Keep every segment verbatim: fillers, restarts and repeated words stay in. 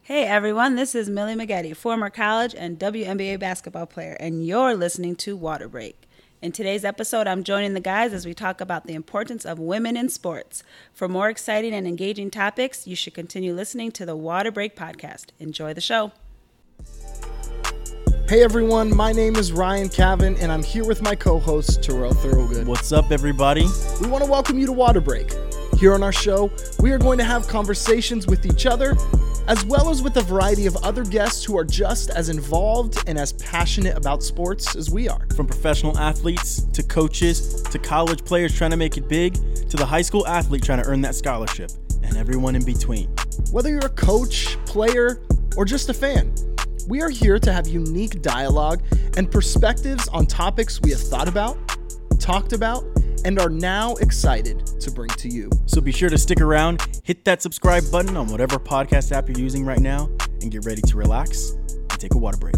Hey everyone, this is Millie Maggette, former college and W N B A basketball player, and you're listening to Water Break. In today's episode, I'm joining the guys as we talk about the importance of women in sports. For more exciting and engaging topics, you should continue listening to the Water Break podcast. Enjoy the show. Hey everyone, my name is Ryan Cavan, and I'm here with my co-host, Terrell Thorogood. What's up, everybody? We want to welcome you to Water Break. Here on our show, we are going to have conversations with each other, as well as with a variety of other guests who are just as involved and as passionate about sports as we are. From professional athletes to coaches to college players trying to make it big to the high school athlete trying to earn that scholarship and everyone in between. Whether you're a coach, player, or just a fan, we are here to have unique dialogue and perspectives on topics we have thought about, talked about, and are now excited to bring to you. So be sure to stick around, hit that subscribe button on whatever podcast app you're using right now, and get ready to relax and take a water break.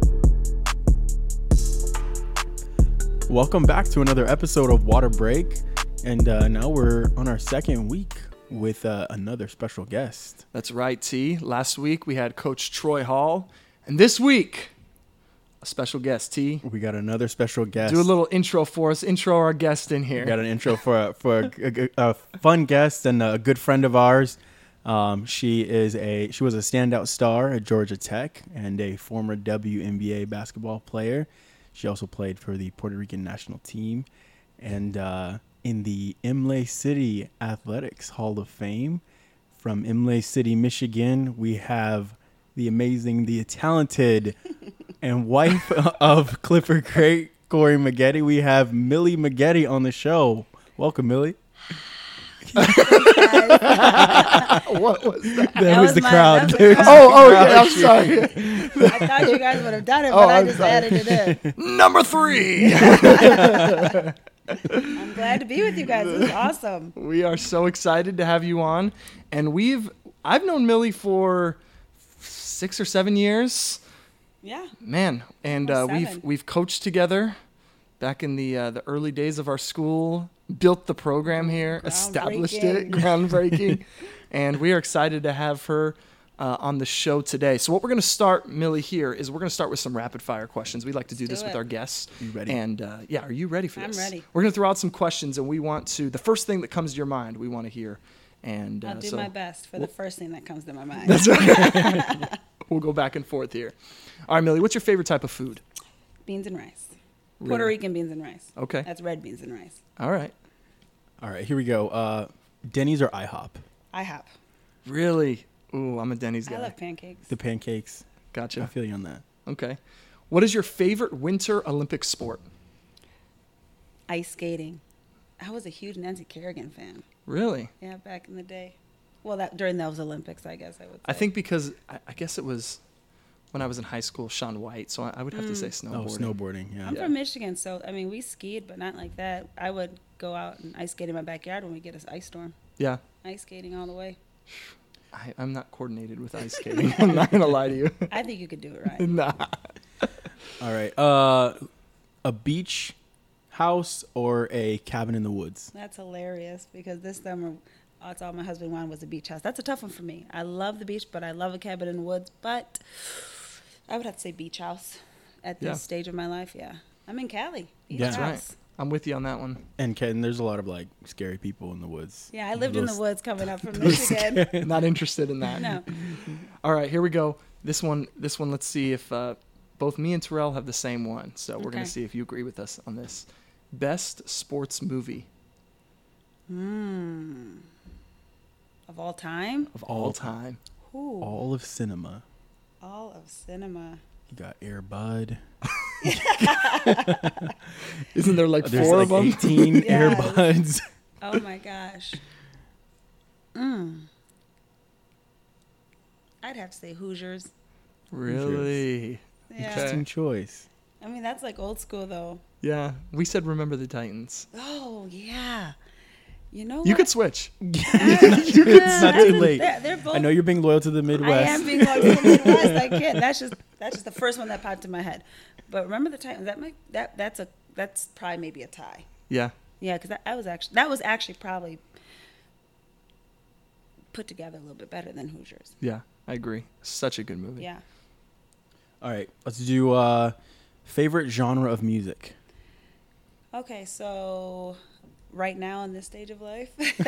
Welcome back to another episode of Water Break, and uh, now we're on our second week with uh, another special guest. That's right, T. Last week we had Coach Troy Hall, and this week, a special guest, T. We got another special guest. Do a little intro for us. Intro our guest in here. We got an intro for a, for a, a, a fun guest and a good friend of ours. Um, she is a she was a standout star at Georgia Tech and a former W N B A basketball player. She also played for the Puerto Rican national team and uh, in the Imlay City Athletics Hall of Fame. From Imlay City, Michigan, we have the amazing, the talented, and wife of Clifford Great, Corey Maggette. We have Millie Maggette on the show. Welcome, Millie. What was that? That, That was, was the my- crowd. that was the crowd. Oh, oh, yeah, I'm sorry. I thought you guys would have done it, Oh, but I I'm just sorry. added it in. Number three. I'm glad to be with you guys. This is awesome. We are so excited to have you on, and we've I've known Millie for six or seven years. Yeah. Man, and uh, Almost we've seven. we've coached together back in the uh, the early days of our school, built the program here, established it, groundbreaking, and we are excited to have her uh, on the show today. So what we're going to start, Millie, here is we're going to start with some rapid fire questions. We like to do Let's this do with it. our guests. You ready? And uh, yeah, are you ready for I'm this? ready. We're going to throw out some questions, and we want to the first thing that comes to your mind, we want to hear. And uh, I'll do so my best for the first thing that comes to my mind. That's right. We'll go back and forth here. All right, Millie, what's your favorite type of food? Beans and rice. Puerto Really? Rican beans and rice. Okay. That's red beans and rice. All right. All right, here we go. Uh, Denny's or IHOP? IHOP. Really? Ooh, I'm a Denny's guy. I love pancakes. The pancakes. I Gotcha. feel you on that. Okay. What is your favorite winter Olympic sport? Ice skating. I was a huge Nancy Kerrigan fan. Really? Yeah, back in the day. Well, that during those Olympics, I guess I would say. I think because I, I guess it was when I was in high school, Shaun White. So I, I would have to say snowboarding. Oh, snowboarding, yeah. I'm Yeah. from Michigan, so I mean, we skied, but not like that. I would go out and ice skate in my backyard when we get an ice storm. Yeah. Ice skating all the way. I, I'm not coordinated with ice skating. I'm not going to lie to you. I think you could do it right. Nah. All right. Uh, a beach house or a cabin in the woods? That's hilarious because this summer, that's all my husband wanted was a beach house. That's a tough one for me. I love the beach, but I love a cabin in the woods. But I would have to say beach house at this Yeah. stage of my life. Yeah, I'm in Cali. Beach Yeah. house. That's right. I'm with you on that one. And Ken, there's a lot of like scary people in the woods. Yeah, I lived in the Those- woods coming up from Michigan. Not interested in that. No, All right, here we go. This one, this one. Let's see if uh, both me and Terrell have the same one. So we're gonna Okay. see if you agree with us on this. Best sports movie Hmm. Of all time? of all time. Ooh, All of cinema. all of cinema. You got Air Bud. Isn't there like There's four like of them? eighteen Air Yes. Buds. Oh my gosh. Mm. I'd have to say Hoosiers. Really? Yeah. Okay. Interesting choice. I mean, that's like old school though. Yeah. We said remember the Titans. Oh, yeah. You know You what? could switch. It's not too late. They're, they're both, I know you're being loyal to the I Midwest. am being loyal to the Midwest. I can't. That's just that's just the first one that popped in my head. But remember the Titans. That might that that's a that's probably maybe a tie. Yeah. Yeah, because that, that was actually that was actually probably put together a little bit better than Hoosiers. Yeah, I agree. Such a good movie. Yeah. All right, let's do uh, favorite genre of music. Okay, so right now in this stage of life,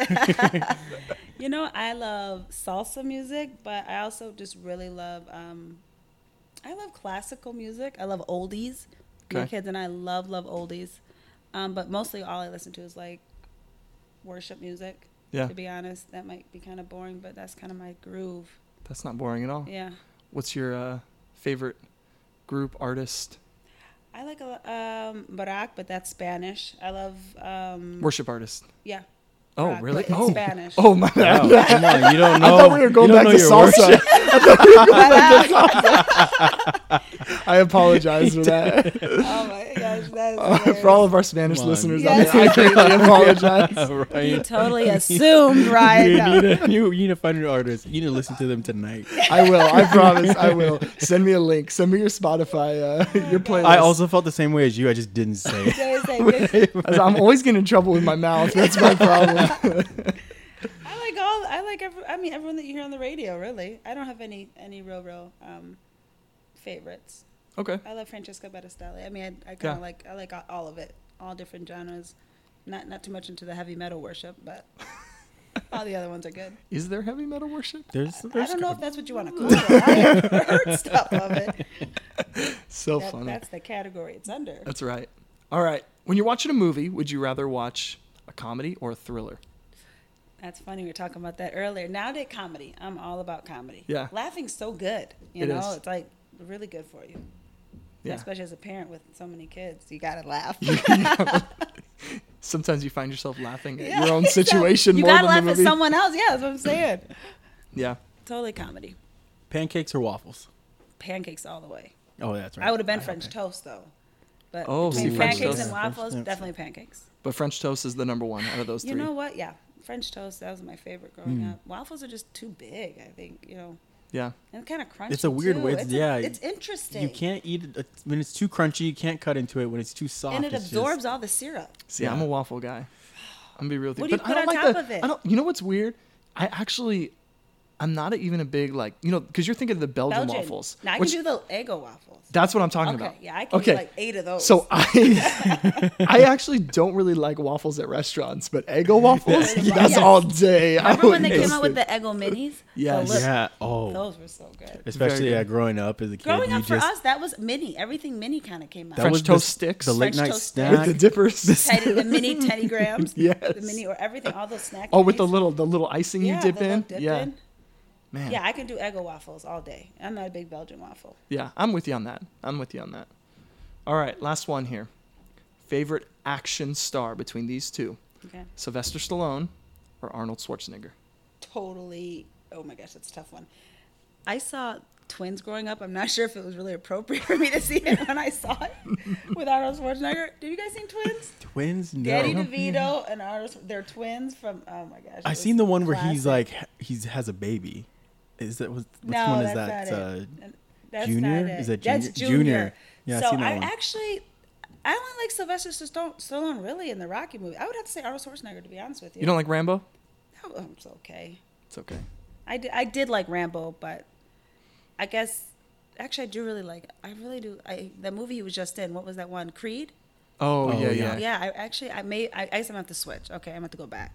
you know, I love salsa music, but I also just really love, um, I love classical music. I love oldies. My Okay. kids and I love, love oldies. Um, but mostly all I listen to is like worship music. Yeah. To be honest, that might be kind of boring, but that's kind of my groove. That's not boring at all. Yeah. What's your uh, favorite group, artist, I like a lo- um, Barak, but that's Spanish. I love, um, worship artist? yeah. Oh, Barak, really? but in Oh, Spanish. oh my bad. Wow, come on, you don't I know. thought we were going you don't back know to your salsa. worship. I thought we were going back to salsa. I apologize for that. Oh my gosh, that is Uh, hilarious. for all of our Spanish Come on. listeners, Yes. I, I greatly apologize. Right? You totally assumed, Ryan. You No. need, to, you, you need to find an artist. You need to listen to them tonight. I will. I promise. I will. Send me a link. Send me your Spotify, uh, your playlist. I also felt the same way as you. I just didn't say it. They say this- I'm always getting in trouble with my mouth. That's my problem. I like all. I like. Every, I mean, everyone that you hear on the radio. Really, I don't have any any real, real um, favorites. Okay. I love Francesca Battistelli. I mean, I, I kind Yeah. of like. I like all- all of it, all different genres. Not not too much into the heavy metal worship, but all the other ones are good. Is there heavy metal worship? There's, I there's don't know if that's what you want to call it. I have heard stuff of it. So That- funny. That's the category it's under. That's right. All right. When you're watching a movie, would you rather watch a comedy or a thriller? That's funny. We were talking about that earlier. Nowadays, comedy. I'm all about comedy. Yeah. Laughing's so good. You It know, is. it's like really good for you. Yeah. Especially as a parent with so many kids, you gotta laugh. Sometimes you find yourself laughing at Yeah, your own exactly. situation You more gotta than laugh the at movie. someone else. Yeah, that's what I'm saying. Yeah. Totally comedy. pancakes or waffles. Pancakes all the way. Oh, that's right. I would have been I- French okay. toast though. But Oh, between see, French pancakes toast. and waffles, Yeah. definitely pancakes. But French toast is the number one out of those You three. know what? Yeah, French toast. That was my favorite growing Mm. up. Waffles are just too big. I think you know, Yeah. and kind of crunchy. It's a weird too. way. It's, It's a- yeah, it's interesting. You can't eat it it's- when it's too crunchy. You can't cut into it. When it's too soft, and it it's just- absorbs all the syrup. See, Yeah. I'm a waffle guy. I'm gonna be real with you. What do you but put I don't on like top the, of it? I don't. You know what's weird? I actually, I'm not a, even a big like you know because you're thinking of the Belgian, Belgian. waffles. Now I which- can do the Eggo waffles. That's what I'm talking Okay, about. yeah, I can okay. do like eight of those. So I, I actually don't really like waffles at restaurants, but Eggo waffles, Yeah. that's Yes. all day. I remember when would they came taste out with it. the Eggo minis? Yes. The li- Yeah. Oh, Those were so good. especially good. uh, growing up as a kid. Growing you up for just, us, that was mini. Everything mini kind of came out. that French was toast the, sticks. the late French night toast snack. with the dippers. Teddy, the mini Teddy Grahams. Yes. The mini or everything, all those snack. Oh, with the minis. little the little icing yeah, you dip the in. little dip yeah. in. Man. Yeah, I can do Eggo waffles all day. I'm not a big Belgian waffle. Yeah, I'm with you on that. I'm with you on that. All right, last one here. Favorite action star between these two? Okay. Sylvester Stallone or Arnold Schwarzenegger? Totally. Oh my gosh, that's a tough one. I saw Twins growing up. I'm not sure if it was really appropriate for me to see it when I saw it with Arnold Schwarzenegger. Did you guys see Twins? Twins. No. Danny DeVito and Arnold. They're twins from. Oh my gosh. it I was seen the one where he's classic. like he's has a baby. Is that what? Which No, one is that's that? not Uh, it. And that's Junior? not it. Is that That's Junior? Junior. Yeah, I so seen that I one. actually, I only like Sylvester Stallone, Stallone really in the Rocky movie. I would have to say Arnold Schwarzenegger to be honest with you. You don't like Rambo? Oh, it's okay. It's okay. I did, I did like Rambo, but I guess actually I do really like. I really do. I the movie he was just in. What was that one? Creed. Oh, Oh, yeah, yeah. yeah. Yeah, I actually I may. I, I guess I'm gonna have to switch. Okay, I'm gonna have to go back.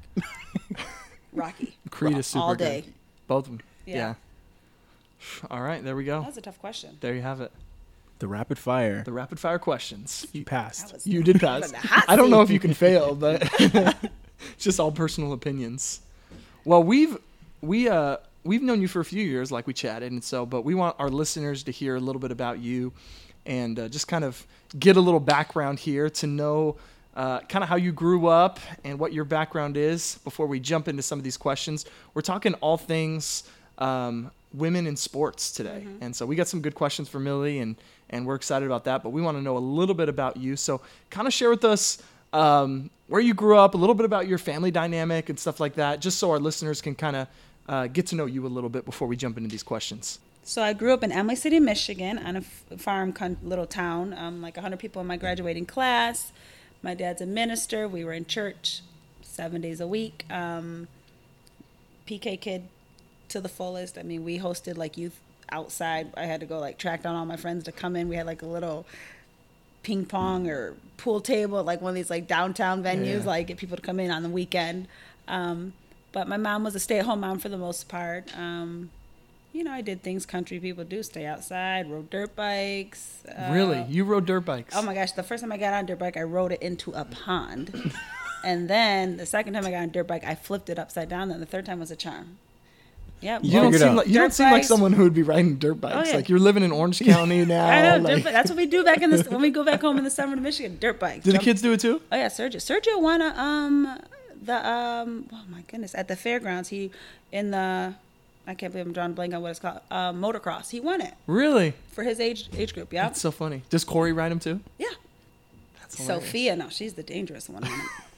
Rocky. Creed is super all good. day. Both of them. Yeah. Yeah. All right, there we go. That was a tough question. There you have it. the rapid fire. The rapid fire questions. You You, passed. That was you did I pass. was in the hot I don't know if seat. you can fail, but it's just all personal opinions. Well, we've we uh we've known you for a few years, like we chatted, and so but we want our listeners to hear a little bit about you, and uh, just kind of get a little background here to know uh, kind of how you grew up and what your background is before we jump into some of these questions. We're talking all things um, women in sports today, Mm-hmm. and so we got some good questions for Millie, and and we're excited about that. But we want to know a little bit about you, so kind of share with us. Um, where you grew up, a little bit about your family dynamic and stuff like that, just so our listeners can kind of uh, get to know you a little bit before we jump into these questions. So I grew up in Emily City, Michigan, on a f- farm con- little town, um, like one hundred people in my graduating class. My dad's a minister. We were in church seven days a week. Um, P K kid to the fullest. I mean, we hosted like youth outside. I had to go like track down all my friends to come in. We had like a little ping pong or pool table at like one of these like downtown venues, yeah. like get people to come in on the weekend. Um, but my mom was a stay-at-home mom for the most part. Um, you know, I did things country people do, stay outside, rode dirt bikes. Uh, really? You rode dirt bikes? Oh my gosh, the first time I got on a dirt bike, I rode it into a pond. And then the second time I got on a dirt bike, I flipped it upside down. Then the third time was a charm. Yep. You don't seem like you don't seem like someone who would be riding dirt bikes. Oh, yeah. Like you're living in Orange County now. I know. Like... Dirt, that's what we do back in this when we go back home in the summer to Michigan. Dirt bikes. Do the kids do it too? Oh yeah, Sergio. Sergio won a, um the um oh my goodness at the fairgrounds. He in the I can't believe I'm drawing a blank on what it's called. Uh, motocross. He won it. Really? For his age age group. Yeah. That's so funny. Does Corey ride him too? Yeah. That's hilarious. Sophia, no, she's the dangerous one.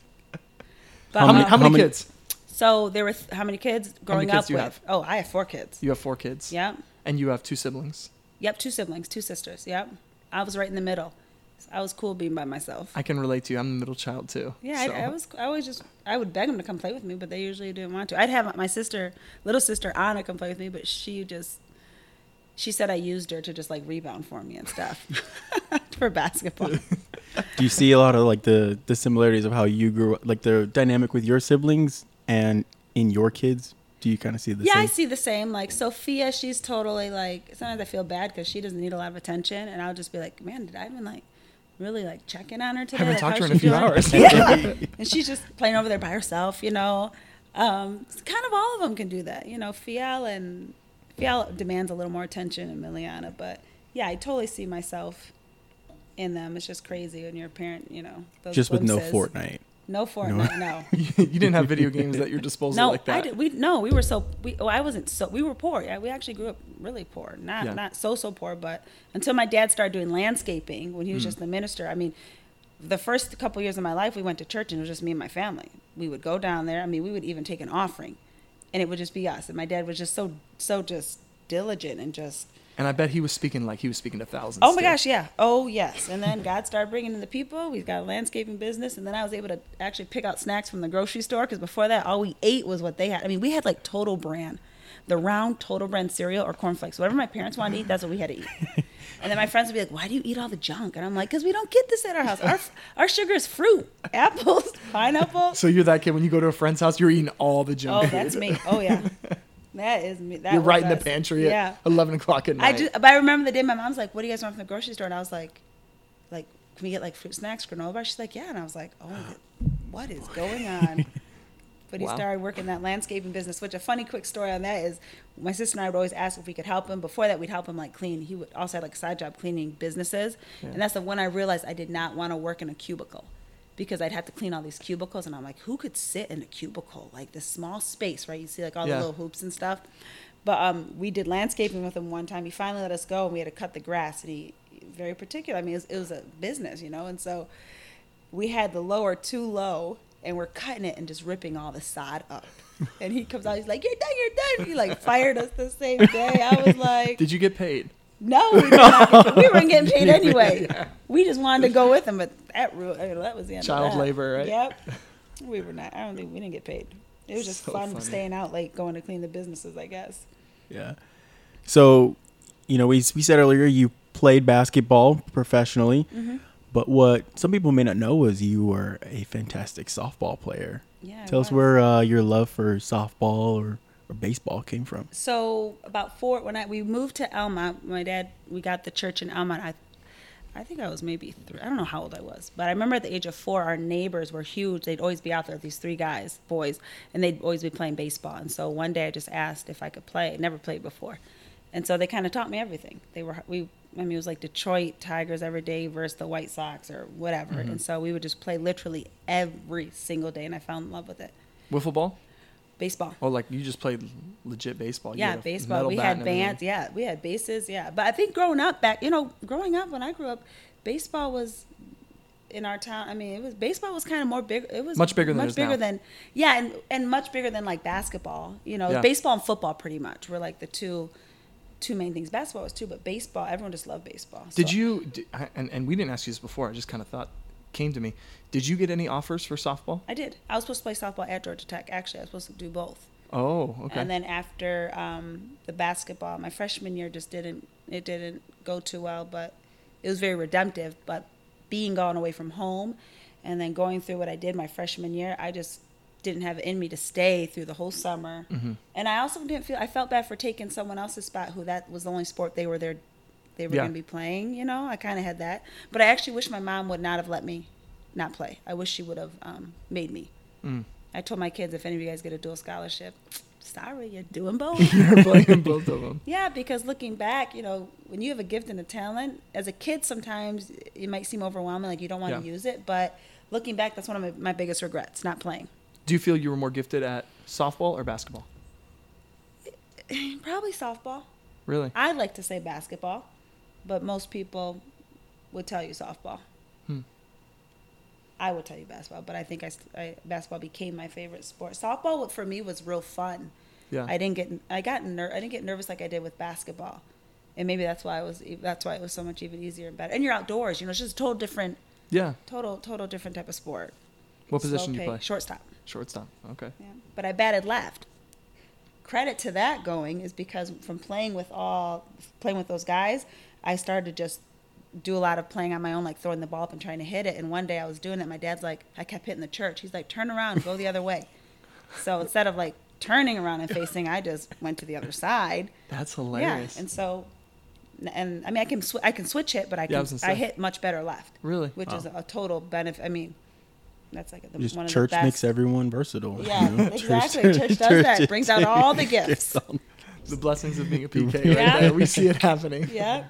But, how many, um, how many kids? So there were th- how many kids growing how many kids up do you with? Have? Oh, I have four kids. You have four kids. Yep. And you have two siblings. Yep, two siblings, two sisters. Yep. I was right in the middle. So I was cool being by myself. I can relate to you. I'm the middle child too. Yeah, so. I, I was. I always just. I would beg them to come play with me, but they usually didn't want to. I'd have my sister, little sister Anna, come play with me, but she just. She said I used her to just like rebound for me and stuff for basketball. Do you see a lot of like the, the similarities of how you grew up, like the dynamic with your siblings and in your kids? Do you kind of see the yeah, same? Yeah, I see the same. Like Sophia, she's totally like, sometimes I feel bad because she doesn't need a lot of attention. And I'll just be like, man, did I even like really like check in on her today? I haven't like, talked to her in a a few doing? hours. Yeah. And she's just playing over there by herself, you know. Um, kind of all of them can do that. You know, Fial and Fial demands a little more attention than Miliana. But yeah, I totally see myself in them. It's just crazy when you're a parent, you know. Those just glimpses. with no Fortnite. No Fortnite, no. You didn't have video games at your disposal no, like that. I did, we no, we were so we. Oh, I wasn't so. We were poor. Yeah, we actually grew up really poor. Not yeah. not so so poor, but until my dad started doing landscaping when he was mm. just the minister. I mean, the first couple years of my life, we went to church and it was just me and my family. We would go down there. I mean, we would even take an offering, and it would just be us. And my dad was just so so just diligent and just. And I bet he was speaking like he was speaking to thousands. Oh, my too. gosh, yeah. Oh, yes. And then God started bringing in the people. We got a landscaping business. And then I was able to actually pick out snacks from the grocery store because before that, all we ate was what they had. I mean, we had like Total Brand, the round Total Brand cereal or cornflakes. Whatever my parents wanted to eat, that's what we had to eat. And then my friends would be like, why do you eat all the junk? And I'm like, because we don't get this at our house. Our, our sugar is fruit, apples, pineapple. So you're that kid when you go to a friend's house, you're eating all the junk. Oh, that's me. Oh, yeah. That is me. That You're right us. in the pantry yeah. at eleven o'clock at night. I just, but I remember the day my mom's like, what do you guys want from the grocery store? And I was like, like, can we get like fruit snacks, granola bars? She's like, yeah. And I was like, oh, what is going on? But he wow. started working that landscaping business, which a funny quick story on that is my sister and I would always ask if we could help him. Before that, we'd help him like clean. He would also had like a side job cleaning businesses. Yeah. And that's the when I realized I did not want to work in a cubicle. Because I'd have to clean all these cubicles, and I'm like, who could sit in a cubicle? Like this small space, right? You see like all yeah. the little hoops and stuff. But um, we did landscaping with him one time. He finally let us go, and we had to cut the grass. And he, very particular. I mean, it was, it was a business, you know. And so we had the lower too low, and we're cutting it and just ripping all the sod up. And he comes out, he's like, you're done, you're done. He like fired us the same day. I was like, did you get paid? No, we, did not get paid. We weren't getting paid anyway. Yeah. We just wanted to go with him, but that I mean, that was the end Child of that. labor, right? Yep. We were not. I don't think we didn't get paid. It was just so fun funny. Staying out late, going to clean the businesses, I guess. Yeah. So, you know, we we said earlier you played basketball professionally, mm-hmm. but what some people may not know is you were a fantastic softball player. Yeah. Tell us where uh, your love for softball or. Or baseball came from. So about four when I we moved to Elmont, my dad we got the church in Elmont. I, I think I was maybe three. I don't know how old I was, but I remember at the age of four, our neighbors were huge. They'd always be out there, these three guys, boys, and they'd always be playing baseball. And so one day I just asked if I could play. I'd never played before, and so they kind of taught me everything. They were we. I mean, it was like Detroit Tigers every day versus the White Sox or whatever. Mm-hmm. And so we would just play literally every single day, and I fell in love with it. Wiffle ball. Baseball. Oh, like you just played legit baseball. Yeah, baseball. We had bands. Yeah, we had bases. Yeah, but I think growing up back, you know, growing up when I grew up, baseball was in our town. I mean, it was baseball was kind of more big. It was much bigger than much bigger now. than yeah, and and much bigger than like basketball. You know, yeah. baseball and football pretty much were like the two two main things. Basketball was too, but baseball, everyone just loved baseball. Did so. you? Did, and and we didn't ask you this before. I just kind of thought. Came to me. Did you get any offers for softball? I did. I was supposed to play softball at Georgia Tech. Actually, I was supposed to do both. Oh, okay. And then after um, the basketball, my freshman year just didn't, it didn't go too well, but it was very redemptive. But being gone away from home and then going through what I did my freshman year, I just didn't have it in me to stay through the whole summer. Mm-hmm. And I also didn't feel, I felt bad for taking someone else's spot who that was the only sport they were there, they were Yeah. going to be playing, you know, I kind of had that. But I actually wish my mom would not have let me not play. I wish she would have um, made me. Mm. I told my kids, if any of you guys get a dual scholarship, sorry, you're doing both. You're playing both of them. Yeah, because looking back, you know, when you have a gift and a talent, as a kid, sometimes it might seem overwhelming, like you don't want to Yeah. use it. But looking back, that's one of my, my biggest regrets, not playing. Do you feel you were more gifted at softball or basketball? Probably softball. Really? I'd like to say basketball, but most people would tell you softball. Hmm. I would tell you basketball, but I think I, st- I basketball became my favorite sport. Softball for me was real fun. Yeah. I didn't get I got ner- I didn't get nervous like I did with basketball, and maybe that's why I was e- that's why it was so much even easier and better. And you're outdoors, you know, it's just a total different, Yeah. total total different type of sport. What Slow position do you pace, play? Shortstop. Shortstop. Okay. Yeah. But I batted left. Credit to that going is because from playing with all playing with those guys, I started to just do a lot of playing on my own, like throwing the ball up and trying to hit it. And one day I was doing it. My dad's like, I kept hitting the church. He's like, turn around, go the other way. So instead of like turning around and facing, I just went to the other side. That's hilarious. Yeah. And so, and I mean, I can sw- I can switch hit, but I Yeah, I can was gonna I say. hit much better left. Really? Which Wow. is a total benefit. I mean, that's like the, Just one of church the best. makes everyone versatile. Yeah, you know? exactly. Church does that. Brings out all the gifts. The blessings of being a P K right Yeah. there. We see it happening. Yeah.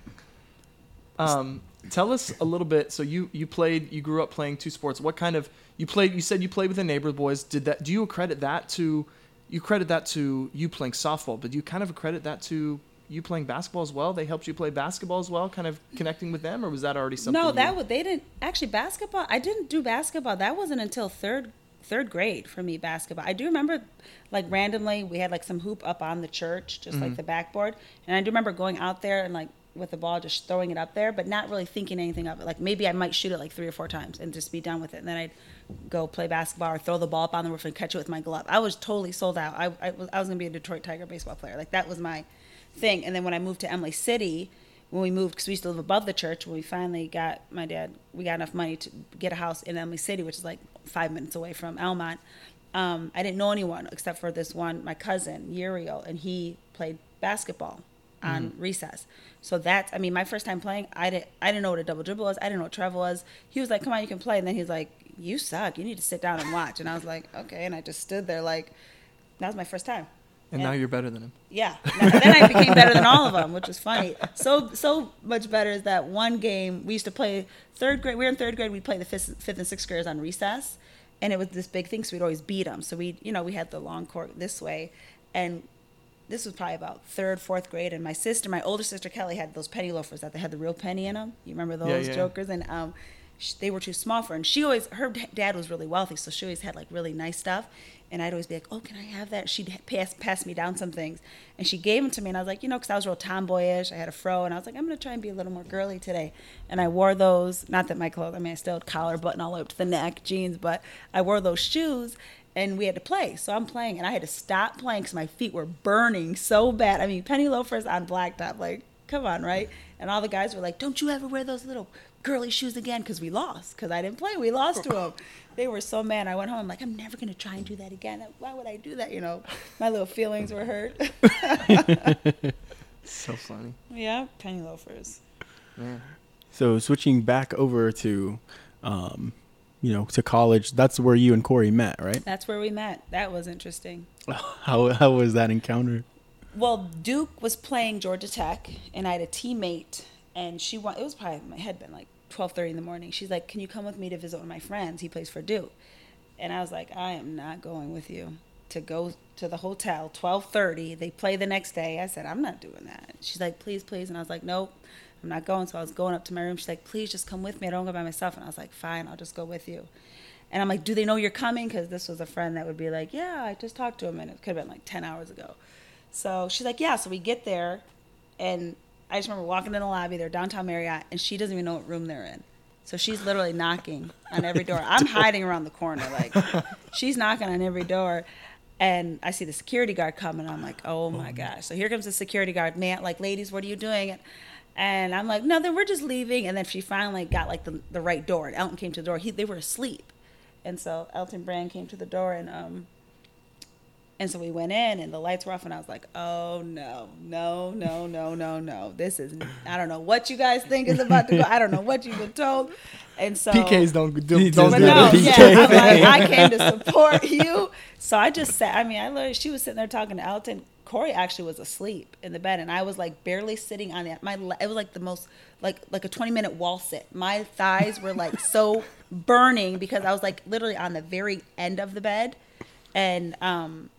Um, tell us a little bit. So you, you played, you grew up playing two sports. What kind of, you played, you said you played with the neighbor boys. Did that, do you accredit that to, you credit that to you playing softball, but do you kind of accredit that to you playing basketball as well? They helped you play basketball as well, kind of connecting with them, or was that already something? No, that you, would they didn't actually basketball. I didn't do basketball. That wasn't until third third grade for me. Basketball. I do remember, like randomly, we had like some hoop up on the church, just Mm-hmm. like the backboard, and I do remember going out there and like with the ball, just throwing it up there, but not really thinking anything of it. Like maybe I might shoot it like three or four times and just be done with it, and then I'd go play basketball or throw the ball up on the roof and catch it with my glove. I was totally sold out. I I was I was gonna be a Detroit Tiger baseball player. Like that was my thing. And then when I moved to Emily City, when we moved, because we used to live above the church, when we finally got my dad, we got enough money to get a house in Emily City, which is like five minutes away from Elmont. Um, I didn't know anyone except for this one, my cousin, Uriel, and he played basketball on mm-hmm. recess. So that's, I mean, my first time playing, I didn't, I didn't know what a double dribble was. I didn't know what travel was. He was like, come on, you can play. And then he's like, you suck. You need to sit down and watch. And I was like, okay. And I just stood there like, that was my first time. And, and now you're better than him. Yeah. And then I became better than all of them, which was funny. So so much better is that one game we used to play third grade. We were in third grade. We'd play the fifth, fifth and sixth graders on recess, and it was this big thing. So we'd always beat them. So we, you know, we had the long court this way, and this was probably about third, fourth grade. And my sister, my older sister Kelly, had those penny loafers that they had the real penny in them. You remember those yeah, yeah. jokers? And um, she, they were too small for her. And she always, her dad was really wealthy, so she always had like really nice stuff. And I'd always be like, oh, can I have that? She'd pass, pass me down some things. And she gave them to me. And I was like, you know, because I was real tomboyish. I had a fro. And I was like, I'm going to try and be a little more girly today. And I wore those. Not that my clothes, I mean, I still had collar button all the way up to the neck, jeans. But I wore those shoes. And we had to play. So I'm playing. And I had to stop playing because my feet were burning so bad. I mean, penny loafers on blacktop. Like, come on, right? And all the guys were like, don't you ever wear those little girly shoes again, because we lost, because I didn't play. We lost to them. They were so mad. I went home. I'm like, I'm never going to try and do that again. Why would I do that? You know, my little feelings were hurt. So funny. Yeah, penny loafers. Yeah. So switching back over to, um, you know, to college, that's where you and Corey met, right? That's where we met. That was interesting. How how was that encounter? Well, Duke was playing Georgia Tech, and I had a teammate, and she won. It was probably, it had been like twelve thirty in the morning. She's like, can you come with me to visit one of my friends? He plays for Duke. And I was like, I am not going with you to go to the hotel, twelve thirty. They play the next day. I said, I'm not doing that. She's like, please, please. And I was like, nope, I'm not going. So I was going up to my room. She's like, please just come with me. I don't go by myself. And I was like, fine, I'll just go with you. And I'm like, do they know you're coming? Because this was a friend that would be like, yeah, I just talked to him. And it could have been like ten hours ago. So she's like, yeah. So we get there, and I just remember walking in the lobby. They're downtown Marriott, and she doesn't even know what room they're in. So she's literally knocking on every door. I'm hiding around the corner. Like, she's knocking on every door. And I see the security guard coming. I'm like, oh my gosh. So here comes the security guard. Man, like, ladies, what are you doing? And I'm like, no, then we're just leaving. And then she finally got like the, the right door. And Elton came to the door. He, they were asleep. And so Elton Brand came to the door. And um, and so we went in and the lights were off. And I was like, oh, no, no, no, no, no, no. This is, I don't know what you guys think is about to go. I don't know what you've been told. And so P Ks don't do, don't don't but do no, the yeah, P K I'm thing. like, I came to support you. So I just sat. I mean, I literally, she was sitting there talking to Elton. Corey actually was asleep in the bed, and I was like barely sitting on it. My it was like the most like like a twenty minute wall sit. My thighs were like so burning because I was like literally on the very end of the bed, and um,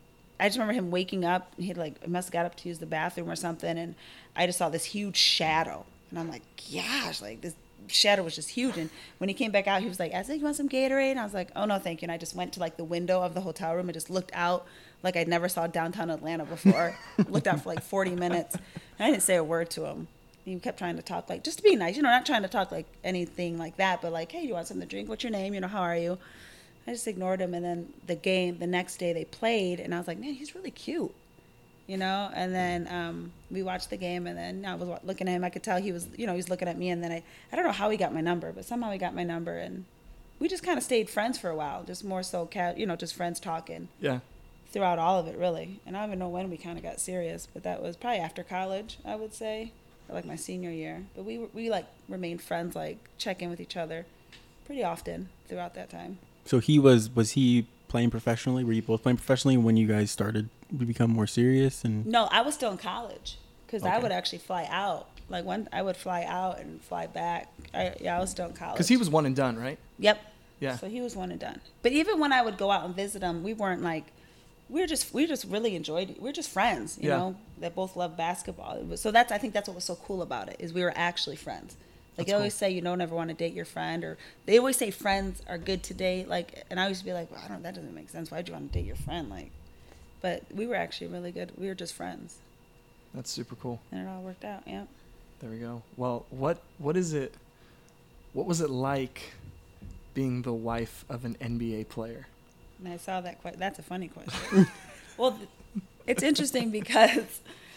I just remember him waking up. He like must have got up to use the bathroom or something, and I just saw this huge shadow, and I'm like, gosh, like this shadow was just huge. And when he came back out, he was like, I said, you want some Gatorade? And I was like, oh no, thank you. And I just went to like the window of the hotel room and just looked out like I'd never saw downtown Atlanta before. Looked out for like forty minutes. And I didn't say a word to him. He kept trying to talk like, just to be nice, you know, not trying to talk like anything like that, but like, hey, you want something to drink? What's your name? You know, how are you? I just ignored him. And then the game, the next day they played, and I was like, man, he's really cute. You know, and then um, we watched the game, and then I was looking at him. I could tell he was, you know, he was looking at me, and then I, I don't know how he got my number, but somehow he got my number, and we just kind of stayed friends for a while, just more so, you know, just friends talking. Yeah. Throughout all of it, really. And I don't even know when we kind of got serious, but that was probably after college, I would say, or like my senior year. But we we like remained friends, like check in with each other pretty often throughout that time. So he was was he playing professionally? Were you both playing professionally when you guys started to become more serious? And no, I was still in college because okay. I would actually fly out. Like one, I would fly out and fly back. I, yeah, I was still in college. Because he was one and done, right? Yep. Yeah. So he was one and done. But even when I would go out and visit him, we weren't like, we were just, we just really enjoyed it. We were just friends, you yeah. know, that both loved basketball. It was, so that's, I think that's what was so cool about it, is we were actually friends. Like they always cool. say, you don't ever want to date your friend, or they always say friends are good to date. Like, and I used to be like, well, I don't, that doesn't make sense. Why'd you want to date your friend? Like, but we were actually really good. We were just friends. That's super cool. And it all worked out. Yeah. There we go. Well, what, what is it? What was it like being the wife of an N B A player? And I saw that. Que- that's a funny question. Well, it's interesting because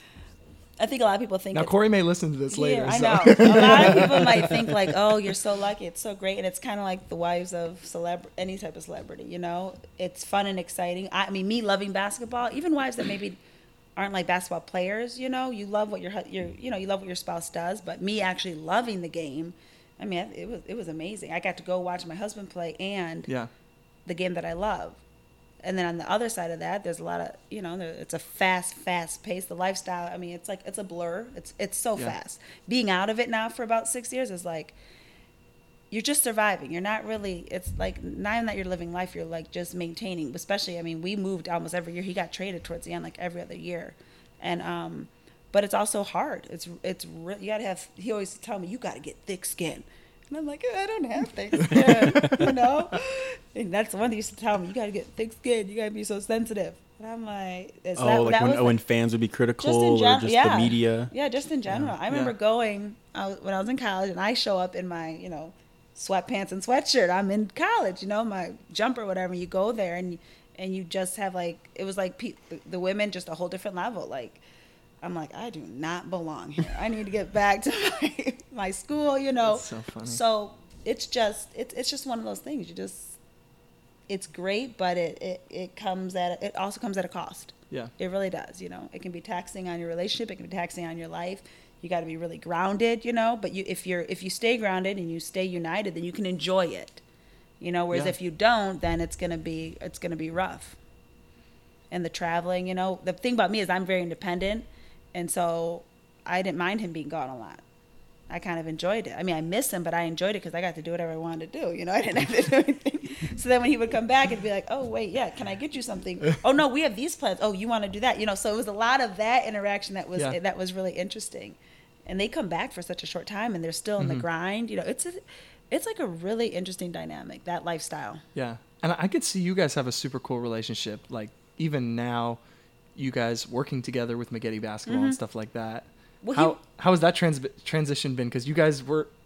I think a lot of people think. Now, Corey may listen to this later. Yeah, I so. know. A lot of people might think like, "Oh, you're so lucky. It's so great," and it's kind of like the wives of celeb, any type of celebrity. You know, it's fun and exciting. I, I mean, me loving basketball, even wives that maybe aren't like basketball players. You know, you love what your your you know you love what your spouse does, but me actually loving the game. I mean, it was it was amazing. I got to go watch my husband play and yeah. the game that I love. And then on the other side of that, there's a lot of, you know, there, it's a fast, fast pace. The lifestyle, I mean, it's like, it's a blur. It's it's so yeah. fast. Being out of it now for about six years is like, you're just surviving. You're not really, it's like, not even that you're living life, you're like just maintaining. Especially, I mean, we moved almost every year. He got traded towards the end, like every other year. And, um, but it's also hard. It's, it's, re- you gotta have, he always tell me, you gotta get thick skin. And I'm like, I don't have thick skin, you know? And that's the one that used to tell me, you got to get thick skin. You got to be so sensitive. And I'm like, it's oh, that, like that when, was when like, fans would be critical just in gen- or just yeah. the media. Yeah, just in general. Yeah. I remember yeah. going, I was, when I was in college, and I show up in my, you know, sweatpants and sweatshirt. I'm in college, you know, my jumper or whatever. You go there and, and you just have like, it was like pe- the women, just a whole different level. Like, I'm like, I do not belong here. I need to get back to my, my school, you know. That's so funny. So it's just, it's it's just one of those things. You just, it's great, but it, it, it comes at, it also comes at a cost. Yeah. It really does, you know. It can be taxing on your relationship. It can be taxing on your life. You got to be really grounded, you know. But you, if you're, if you stay grounded and you stay united, then you can enjoy it, you know. Whereas yeah. if you don't, then it's gonna be, it's gonna be rough. And the traveling, you know, the thing about me is I'm very independent, and so I didn't mind him being gone a lot. I kind of enjoyed it. I mean, I miss him, but I enjoyed it because I got to do whatever I wanted to do. You know, I didn't have to do anything. So then when he would come back, it'd be like, oh, wait, yeah, can I get you something? Oh, no, we have these plans. Oh, you want to do that? You know, so it was a lot of that interaction that was yeah. that was really interesting. And they come back for such a short time, and they're still in mm-hmm. the grind. You know, it's a, it's like a really interesting dynamic, that lifestyle. Yeah. And I could see you guys have a super cool relationship. Like, even now, you guys working together with Maggette basketball mm-hmm. and stuff like that. Well, how he, how has that trans- transition been? Because you guys were,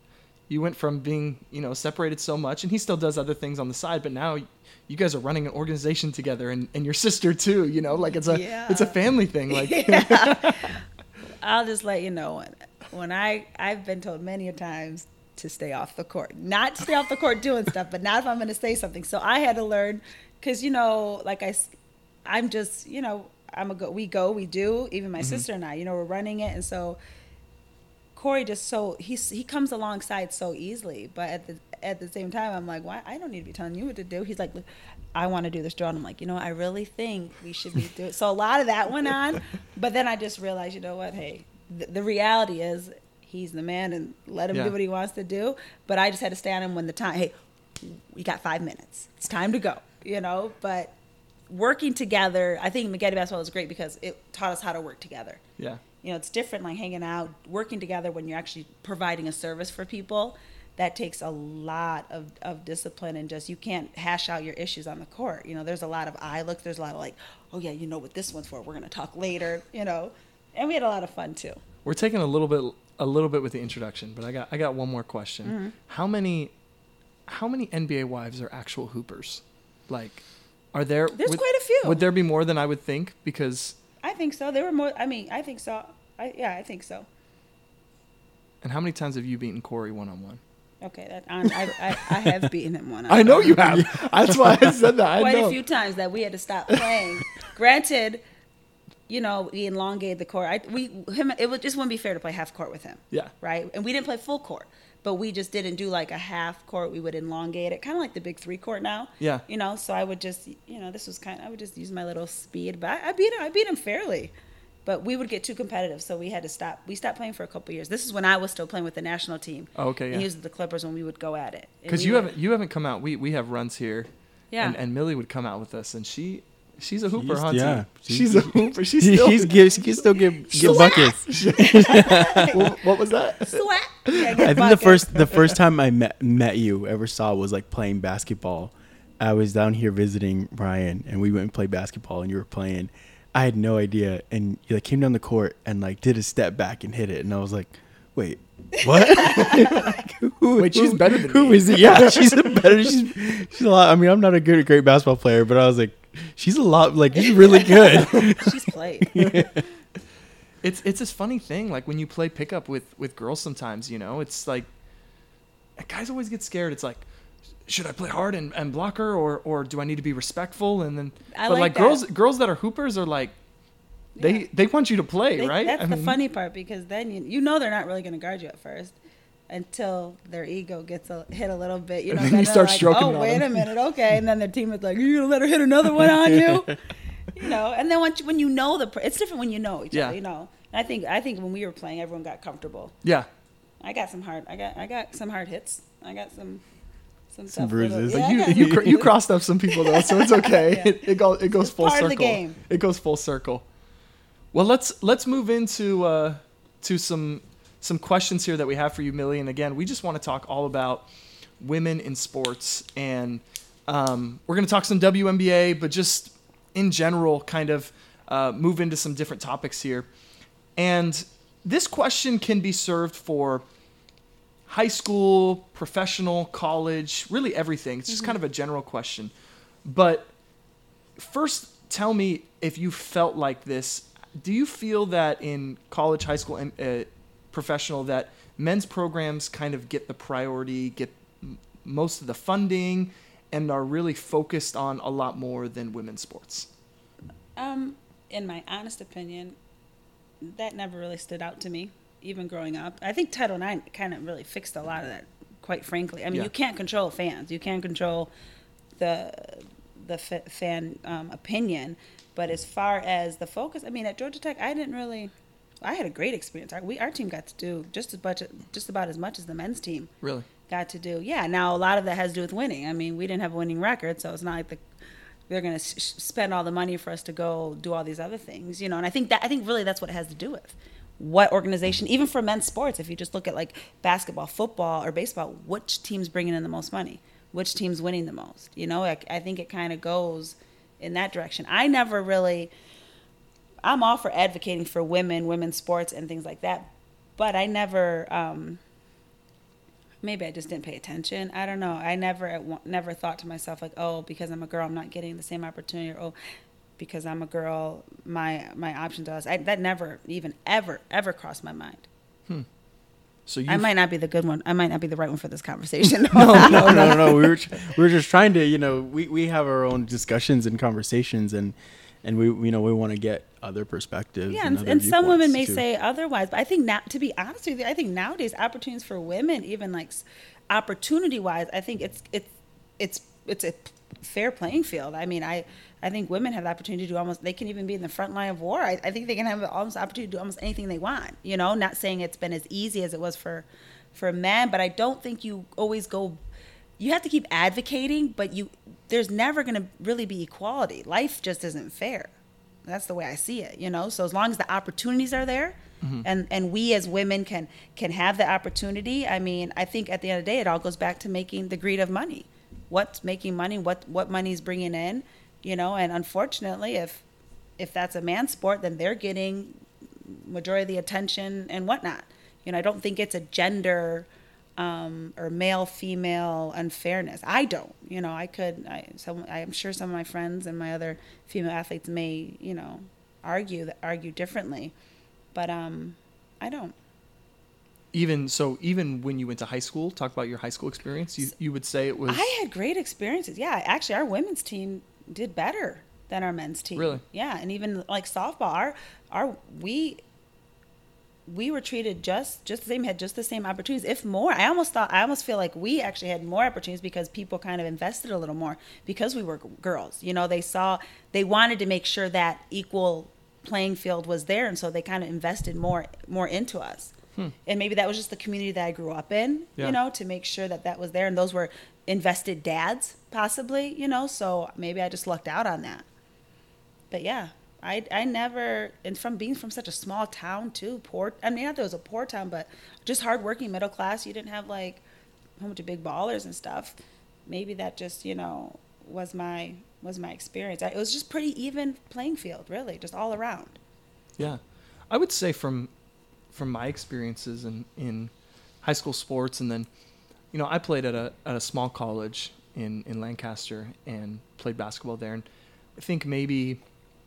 you went from being, you know, separated so much, and he still does other things on the side, but now you guys are running an organization together, and, and your sister too, you know, like it's a Yeah. it's a family thing. Like, Yeah. I'll just let you know when, when I I've been told many a times to stay off the court, not stay off the court doing stuff, but not if I'm going to say something. So I had to learn, because you know, like I, I'm just, you know, I'm a go. We go, we do. Even my mm-hmm. sister and I, you know, we're running it, and so Corey just so he's he comes alongside so easily, but at the at the same time, I'm like, why? I don't need to be telling you what to do. He's like, I want to do this drill, and I'm like, you know, I really think we should be doing. So a lot of that went on, but then I just realized, you know what? Hey, th- the reality is he's the man, and let him yeah. do what he wants to do. But I just had to stay on him when the time. Hey, we got five minutes. It's time to go. You know, but working together, I think Maggetti basketball is great because it taught us how to work together. Yeah. You know, it's different like hanging out, working together when you're actually providing a service for people. That takes a lot of, of discipline, and just you can't hash out your issues on the court. You know, there's a lot of eye looks. There's a lot of like, oh, yeah, you know what this one's for. We're going to talk later, you know. And we had a lot of fun, too. We're taking a little bit a little bit with the introduction, but I got I got one more question. Mm-hmm. How many how many N B A wives are actual hoopers? Like, are there... There's would, quite a few. Would there be more than I would think? Because... I think so. There were more... I mean, I think so. I, yeah, I think so. And how many times have you beaten Corey one-on-one? Okay, that, um, I, I, I have beaten him one-on-one. I know you have. That's why I said that. I Quite know. a few times that we had to stop playing. Granted, you know, we elongated the court. I, we him. It would, just wouldn't be fair to play half court with him. Yeah. Right? And we didn't play full court. But we just didn't do like a half court. We would elongate it, kind of like the big three court now. Yeah. You know, so I would just, you know, this was kind of, I would just use my little speed. But I, I beat him. I beat him fairly. But we would get too competitive, so we had to stop. We stopped playing for a couple years. This is when I was still playing with the national team. Oh, okay, yeah. And he was with the Clippers when we would go at it. Because you haven't you haven't come out. We we have runs here. Yeah. And, and Millie would come out with us, and she she's a hooper, she's, huh? Yeah. She's, she's a hooper. She's still she's give, she can still get get buckets. what, what was that? Sweat. Yeah, I think buckets. the first the first time I met met you ever saw was like playing basketball. I was down here visiting Brian, and we went and played basketball, and you were playing. I had no idea, and you like came down the court and like did a step back and hit it, and I was like, "Wait, what? like, who, Wait, she's who, better than who me. is it? Yeah, she's a better. She's she's a lot. I mean, I'm not a good, great basketball player, but I was like, she's a lot. Like, she's really good. She's played. Yeah. It's it's this funny thing, like when you play pickup with with girls. Sometimes, you know, it's like guys always get scared. It's like, should I play hard and, and block her, or or do I need to be respectful? And then, I but like like that. girls girls that are hoopers are like, they Yeah. they want you to play, They, right? That's I the mean, funny part, because then you you know they're not really going to guard you at first until their ego gets a, hit a little bit. You know, And then you they're start like, stroking oh, on wait them. a minute, okay, and then their team is like, "Are you going to let her hit another one on you?" You know, and then once you, when you know the, pr- it's different when you know each Yeah. other. You know, and I think I think when we were playing, everyone got comfortable. Yeah. I got some hard. I got I got some hard hits. I got some. Some, Some tough little- bruises. yeah, I you got- you cr- you crossed up some people though, so it's okay. Yeah. It, it goes it goes It's full part circle. of the game. It goes full circle. Well, let's let's move into uh, to some some questions here that we have for you, Millie. And again, we just want to talk all about women in sports, and um, we're going to talk some W N B A, but just in general, kind of uh, move into some different topics here. And this question can be served for high school, professional, college, really everything. It's just mm-hmm. kind of a general question. But first, tell me if you felt like this. Do you feel that in college, high school, and uh, professional, that men's programs kind of get the priority, get m- most of the funding, and are really focused on a lot more than women's sports? Um, in my honest opinion, that never really stood out to me, even growing up. I think Title nine kind of really fixed a lot of that, quite frankly. I mean, Yeah. you can't control fans. You can't control the the f- fan um, opinion. But as far as the focus, I mean, at Georgia Tech, I didn't really. I had a great experience. Our, we our team got to do just as much, just about as much as the men's team Really? got to do. Yeah. Now a lot of that has to do with winning. I mean, we didn't have a winning record, so it's not like the they're going to sh- spend all the money for us to go do all these other things, you know. And I think that I think really that's what it has to do with what organization, even for men's sports. If you just look at like basketball, football, or baseball, which team's bringing in the most money, which team's winning the most, you know. I, I think it kind of goes in that direction. I never really. I'm all for advocating for women, women's sports, and things like that, but I never. Um, maybe I just didn't pay attention. I don't know. I never never thought to myself like, oh, because I'm a girl, I'm not getting the same opportunity, or oh, because I'm a girl, my my options are less. I, that never even ever ever crossed my mind. Hmm. So you I might not be the good one. I might not be the right one for this conversation. no, no, no, no. We were we were just trying to, you know, we, we have our own discussions and conversations, and and we you know we want to get other perspectives. Yeah, and, and, and some women may too. say otherwise, but I think now, to be honest with you, I think nowadays opportunities for women, even like opportunity wise, I think it's it's it's it's a fair playing field. I mean, I. I think women have the opportunity to do almost, they can even be in the front line of war. I, I think they can have almost the opportunity to do almost anything they want, you know, not saying it's been as easy as it was for, for men, but I don't think you always go, you have to keep advocating, but you, there's never going to really be equality. Life just isn't fair. That's the way I see it, you know? So as long as the opportunities are there, mm-hmm. and, and we as women can, can have the opportunity, I mean, I think at the end of the day, it all goes back to making the greed of money. What's making money, what, what money's bringing in. You know, and unfortunately, if if that's a man's sport, then they're getting majority of the attention and whatnot. You know, I don't think it's a gender um, or male female unfairness. I don't. You know, I could. I some. I'm sure some of my friends and my other female athletes may, you know, argue that argue differently, but um, I don't. Even so, even when you went to high school, talk about your high school experience. You you would say it was. I had great experiences. Yeah, actually, our women's team did better than our men's team. Really? Yeah, and even like softball, our our we we were treated just just the same, had just the same opportunities, if more. I almost thought I almost feel like we actually had more opportunities because people kind of invested a little more because we were girls. You know, they saw they wanted to make sure that equal playing field was there, and so they kind of invested more more into us. Hmm. And maybe that was just the community that I grew up in, yeah. you know, to make sure that that was there. And those were invested dads, possibly, you know, so maybe I just lucked out on that. But yeah, I I never, and from being from such a small town too, poor, I mean, not that it was a poor town, but just hardworking middle class. You didn't have like a whole bunch of big ballers and stuff. Maybe that just, you know, was my was my experience. I, it was just pretty even playing field, really, just all around. Yeah, I would say from from my experiences in, in high school sports, and then, you know, I played at a at a small college in, in Lancaster and played basketball there. And I think maybe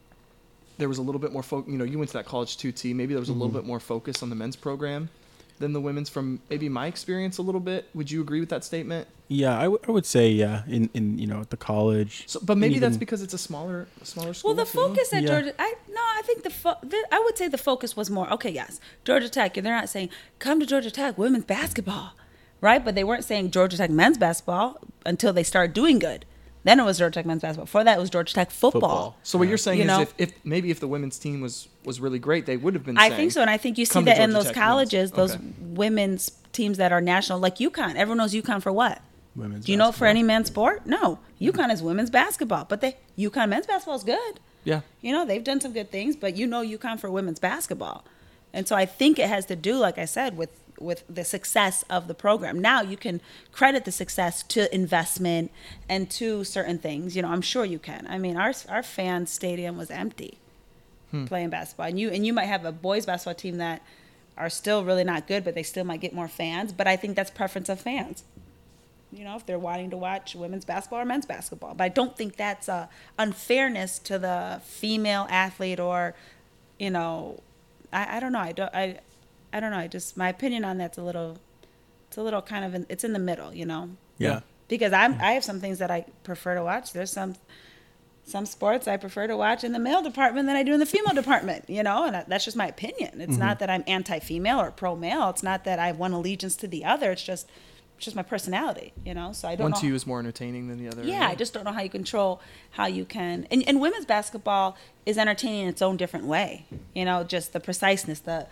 there was a little bit more focus, you know, you went to that college too, T. Maybe there was a mm-hmm. little bit more focus on the men's program than the women's from maybe my experience a little bit. Would you agree with that statement? Yeah, I, w- I would say, yeah, in, in, you know, at the college. So, but maybe even, that's because it's a smaller a smaller school. Well, the focus know? at yeah. Georgia, I no, I think the, fo- the I would say the focus was more, okay, yes, Georgia Tech, and they're not saying, come to Georgia Tech, women's basketball, right? But they weren't saying Georgia Tech men's basketball until they started doing good. Then it was Georgia Tech men's basketball. Before that, it was Georgia Tech football. football. So what you're saying you is know? if, if maybe if the women's team was, was really great, they would have been I saying, think so, and I think you see come to that in Georgia those Tech colleges, men's. those Okay. women's teams that are national, like UConn. Everyone knows UConn for what? Women's Do you know it for basketball. any men's sport? No. UConn is women's basketball, but they UConn men's basketball is good. Yeah. You know, they've done some good things, but you know UConn for women's basketball. And so I think it has to do, like I said, with, with the success of the program. Now you can credit the success to investment and to certain things. You know, I'm sure you can. I mean, our our fan stadium was empty hmm. playing basketball. And you and you might have a boys basketball team that are still really not good, but they still might get more fans. But I think that's preference of fans. You know, if they're wanting to watch women's basketball or men's basketball. But I don't think that's a unfairness to the female athlete or, you know, I, I don't know. I don't, I, I don't know. I just, my opinion on that's a little, it's a little kind of, in, it's in the middle, you know? Yeah. Because I'm, I have some things that I prefer to watch. There's some, some sports I prefer to watch in the male department than I do in the female department, you know? And that's just my opinion. It's mm-hmm. not that I'm anti-female or pro-male. It's not that I have one allegiance to the other. It's just, It's just my personality, you know, so I don't One know. to you is more entertaining than the other. Yeah, I just don't know how you control how you can. And, and women's basketball is entertaining in its own different way. You know, just the preciseness, the,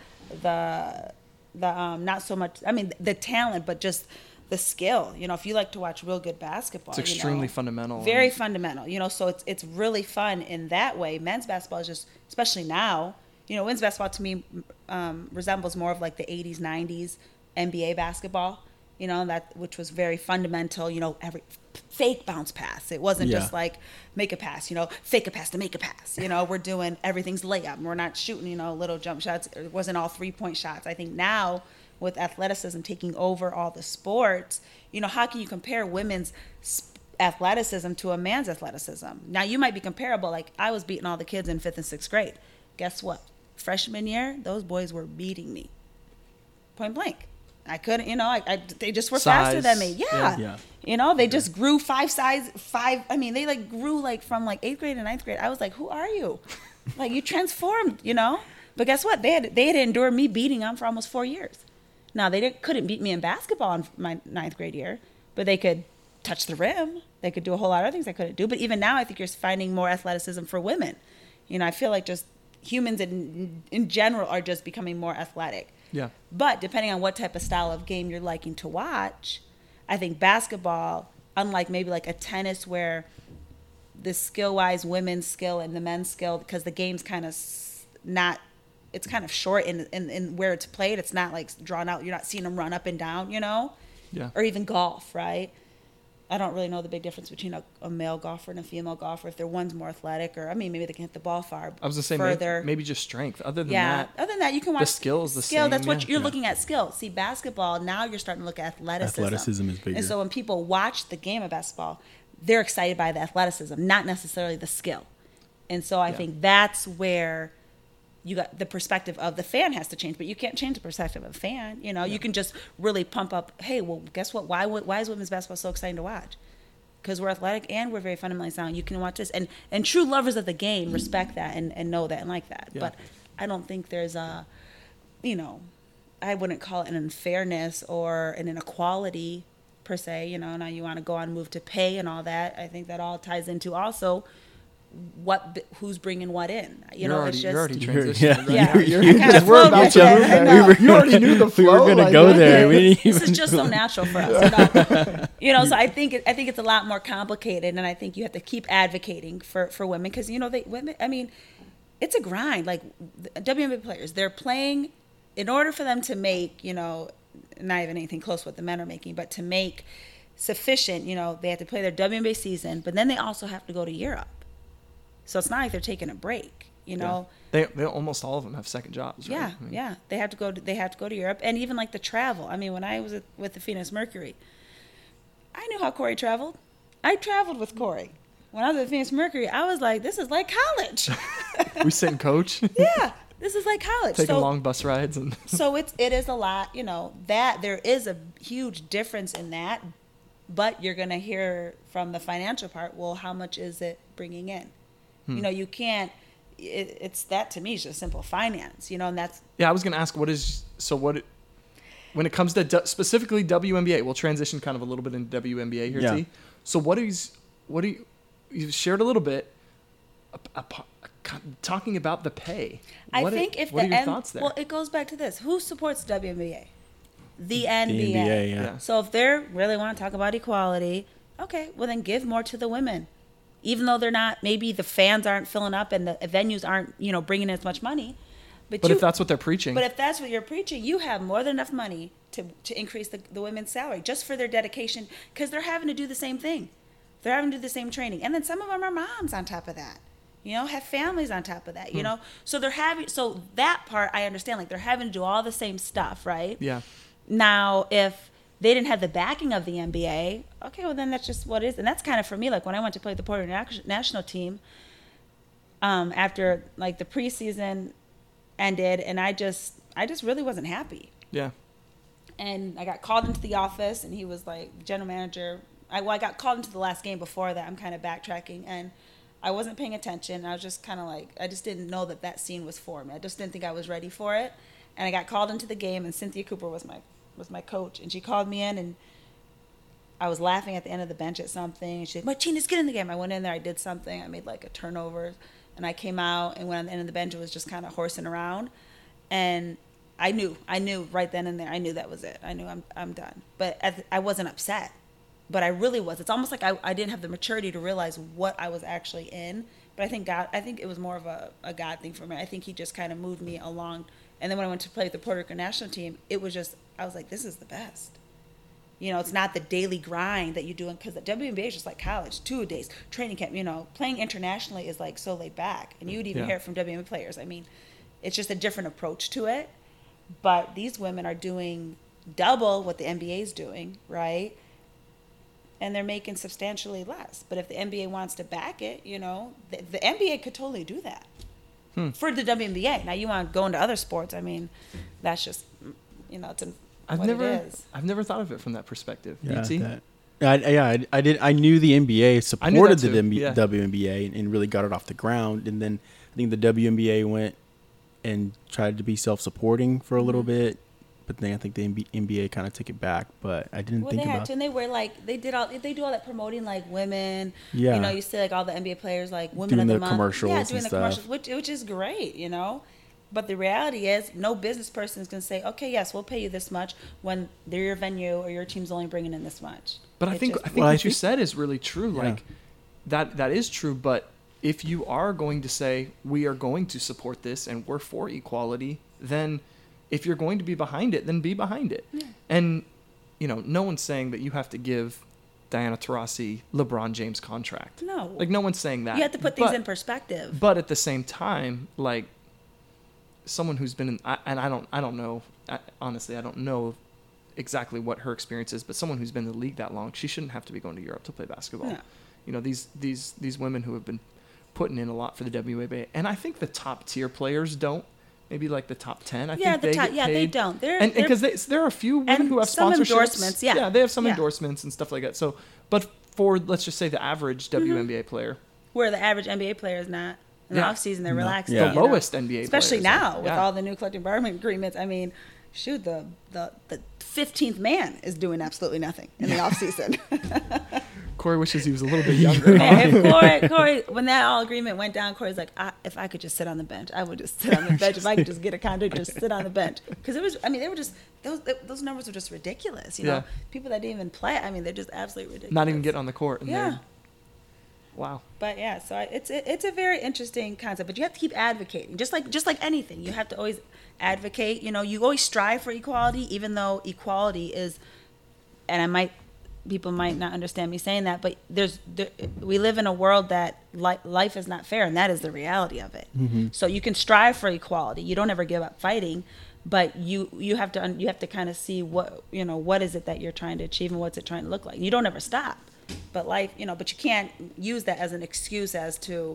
the, the um, not so much, I mean, the talent, but just the skill. You know, if you like to watch real good basketball. It's extremely you know, fundamental. Very and... fundamental, you know, so it's it's really fun in that way. Men's basketball is just, especially now, you know, women's basketball to me um, resembles more of like the eighties, nineties N B A basketball. You know, that which was very fundamental, you know, every fake bounce pass. It wasn't yeah. just like make a pass, you know, fake a pass to make a pass. You know, we're doing everything's layup. We're not shooting, you know, little jump shots. It wasn't all three point shots. I think now with athleticism taking over all the sports, you know, how can you compare women's athleticism to a man's athleticism? Now, you might be comparable. Like, I was beating all the kids in fifth and sixth grade. Guess what? Freshman year, those boys were beating me. Point blank. I couldn't, you know, I, I they just were Size. faster than me. Yeah. Yeah. yeah. You know, they just grew five size, five. I mean, they like grew like from like eighth grade to ninth grade. I was like, who are you? Like, you transformed, you know? But guess what? They had they had endured me beating them for almost four years. Now, they didn't, couldn't beat me in basketball in my ninth grade year, but they could touch the rim. They could do a whole lot of things I couldn't do. But even now, I think you're finding more athleticism for women. You know, I feel like just humans in in general are just becoming more athletic. Yeah. But depending on what type of style of game you're liking to watch, I think basketball, unlike maybe like a tennis where the skill-wise women's skill and the men's skill, because the game's kind of not, it's kind of short in, in, in where it's played. It's not like drawn out. You're not seeing them run up and down, you know? Yeah. Or even golf, right? I don't really know the big difference between a, a male golfer and a female golfer. If they're one's more athletic, or I mean, maybe they can hit the ball far. I was gonna say further. maybe, maybe just strength. Other than yeah. that, Other than that, you can watch the skill is the skill. same. That's what yeah. you're Yeah. looking at. Skill. See, basketball now you're starting to look at athleticism. Athleticism is bigger. And so when people watch the game of basketball, they're excited by the athleticism, not necessarily the skill. And so I Yeah. think that's where you got the perspective of the fan has to change, but you can't change the perspective of the fan. You know, Yeah. you can just really pump up. Hey, well, guess what? Why why is women's basketball so exciting to watch? Because we're athletic and we're very fundamentally sound. You can watch this, and and true lovers of the game respect that and, and know that and like that. Yeah. But I don't think there's a, you know, I wouldn't call it an unfairness or an inequality per se. You know, now you want to go on and move to pay and all that. I think that all ties into also what who's bringing what in. You You're know, already, it's you're just already transitioning. yeah. right Yeah. now. You're, I kinda just we're flowed about with to it. move I there. know. We were- You already knew the We flow. were gonna like, go yeah. there. We didn't This even is just so natural for us, you know. You know, so I think it, I think it's a lot more complicated, and I think you have to keep advocating for, for women because you know they women. I mean, it's a grind. Like the W N B A players, they're playing in order for them to make, you know, not even anything close to what the men are making, but to make sufficient. You know, they have to play their W N B A season, but then they also have to go to Europe. So it's not like they're taking a break. You know. Yeah. They, they almost all of them have second jobs. Right? Yeah, I mean, yeah. They have to go. To, they have to go to Europe, and even like the travel. I mean, when I was at, with the Phoenix Mercury, I knew how Corey traveled. I traveled with Corey. When I was at Phoenix Mercury, I was like, "This is like college." We sit and coach. Yeah, this is like college. Taking so, long bus rides and. so it's it is a lot. You know that there is a huge difference in that, but you're gonna hear from the financial part. Well, how much is it bringing in? Hmm. You know, you can't. It, it's that to me is just simple finance. You know, and that's Yeah, I was gonna ask what is so what. It, when it comes to du- specifically W N B A, we'll transition kind of a little bit into W N B A here, Yeah. T. So what is what do you you shared a little bit a, a, a, talking about the pay? I What think are, if what the are your N- thoughts there? well, it goes back to this: who supports the W N B A? The N B A. The N B A, yeah. Yeah. So if they really want to talk about equality, okay, well then give more to the women, even though they're not. Maybe the fans aren't filling up and the venues aren't, you know, bringing in as much money. But, but you, if that's what they're preaching, but if that's what you're preaching, you have more than enough money to to increase the, the women's salary just for their dedication, because they're having to do the same thing. They're having to do the same training, and then some of them are moms on top of that. You know, have families on top of that. You Hmm. know, so they're having so that part I understand. Like they're having to do all the same stuff, right? yeah, Now, if they didn't have the backing of the N B A, okay, well then that's just what it is, and that's kind of for me. Like when I went to play the Puerto Rico national team, um, after like the preseason ended, and I just I just really wasn't happy. yeah, And I got called into the office, and he was like, general manager. I, well, I got called into the last game before that. I'm kind of backtracking, and I wasn't paying attention. I was just kind of like, I just didn't know that that scene was for me. I just didn't think I was ready for it. And I got called into the game, and Cynthia Cooper was my was my coach, and she called me in, and I was laughing at the end of the bench at something. And she's like, Martinez, get in the game. I went in there, I did something, I made like a turnover, and I came out, and went on the end of the bench, it was just kind of horsing around, and I knew, I knew right then and there, I knew that was it. I knew I'm I'm done. But at, I wasn't upset, but I really was. It's almost like I, I didn't have the maturity to realize what I was actually in. But I think God, I think it was more of a, a God thing for me. I think he just kind of moved me along. And then when I went to play with the Puerto Rico national team, it was just, I was like, this is the best. You know, it's not the daily grind that you do, because the W N B A is just like college, two a days, training camp. You know, playing internationally is like so laid back, and you would even Yeah. hear it from W N B A players. I mean, it's just a different approach to it. But these women are doing double what the N B A is doing, right? And they're making substantially less. But if the N B A wants to back it, you know, the, the N B A could totally do that hmm. for the W N B A. Now, you want to go into other sports, I mean, that's just, you know, it's an, I've what never, it is. I've never thought of it from that perspective. Yeah, E T? that, I, yeah, I, I did. I knew the N B A supported the W N B A, yeah. W N B A and, and really got it off the ground. And then I think the W N B A went and tried to be self-supporting for a little Mm-hmm. bit. But then I think the N B A kind of took it back, but I didn't Well, think they had about to, and they were like, they did all, they do all that promoting like women. Yeah. You know, you see like all the N B A players like women Doing of the, the month. commercials Yeah, and doing the stuff. commercials, which which is great, you know. But the reality is, no business person is going to say, okay, yes, we'll pay you this much when they're your venue or your team's only bringing in this much. But I It's think just- I think Well, I what you think- said is really true. Yeah. Like that that is true. But if you are going to say we are going to support this and we're for equality, then if you're going to be behind it, then be behind it. Yeah. And you know, no one's saying that you have to give Diana Taurasi LeBron James contract. No. Like no one's saying that. You have to put things But- in perspective. But at the same time, like someone who's been in, I, and I don't, I don't know, I, honestly, I don't know exactly what her experience is, but someone who's been in the league that long, she shouldn't have to be going to Europe to play basketball. No. You know, these, these, these women who have been putting in a lot for the W N B A, and I think the top tier players don't. Maybe like the top ten. I yeah, think the they top, get yeah, paid. they don't. They're, And they're because there are a few women and who have some sponsorships. endorsements, yeah. Yeah, they have some Yeah. endorsements and stuff like that. So, but for let's just say the average Mm-hmm. W N B A player, where the average N B A player is not. In the Yeah. off season, they're No. relaxed. Yeah. the you know. lowest N B A Especially players now are. with Yeah. all the new collective bargaining agreements. I mean, shoot, the the the fifteenth man is doing absolutely nothing in the off season. Corey wishes he was a little bit younger. And if Corey, Corey, when that all agreement went down, Corey's like, I, if I could just sit on the bench, I would just sit on the bench. If I could just get a contract, just sit on the bench. Because it was, I mean, they were just those those numbers were just ridiculous. You Yeah. know, people that didn't even play. I mean, they're just absolutely ridiculous. Not even get on the court. And Yeah. they're- Wow. But yeah, so I- it's it, it's a very interesting concept. But you have to keep advocating, just like just like anything. You have to always advocate. You know, you always strive for equality, even though equality is, and I might people might not understand me saying that, but there's there, we live in a world that li- life is not fair, and that is the reality of it. Mm-hmm. So you can strive for equality. You don't ever give up fighting, but you you have to un- you have to kind of see what you know what is it that you're trying to achieve and what's it trying to look like. You don't ever stop. But life, you know, but you can't use that as an excuse as to,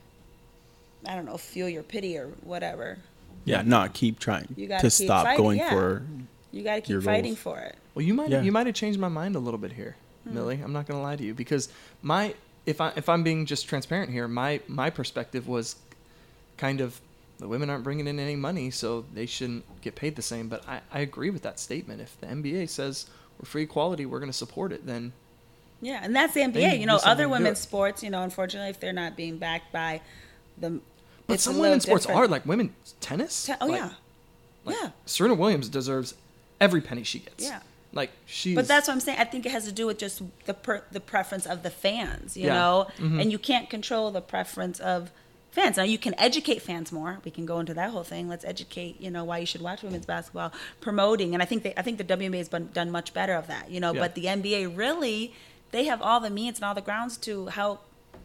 I don't know, feel your pity or whatever. Yeah, not keep trying You gotta to keep stop fighting, going yeah. for. You got to keep Your fighting goals. for it. Well, you might Yeah. you might have changed my mind a little bit here, Hmm. Millie. I'm not gonna lie to you because my if I if I'm being just transparent here, my my perspective was kind of the women aren't bringing in any money, so they shouldn't get paid the same. But I, I agree with that statement. If the N B A says we're for equality, we're gonna support it, then Yeah, and that's the N B They A. need You to know, do something other to do women's it. sports, you know, unfortunately, if they're not being backed by the. but it's a some little women's sports different. are like women's tennis. Te- oh, like, yeah. like Yeah. Serena Williams deserves every penny she gets. Yeah. Like she's. But that's what I'm saying. I think it has to do with just the per, the preference of the fans, you Yeah. know, Mhm. and you can't control the preference of fans. Now you can educate fans more. We can go into that whole thing. Let's educate, you know, why you should watch women's basketball, promoting, and I think they, I think the W N B A has been, done much better of that, you know. Yeah. But the N B A really, they have all the means and all the grounds to help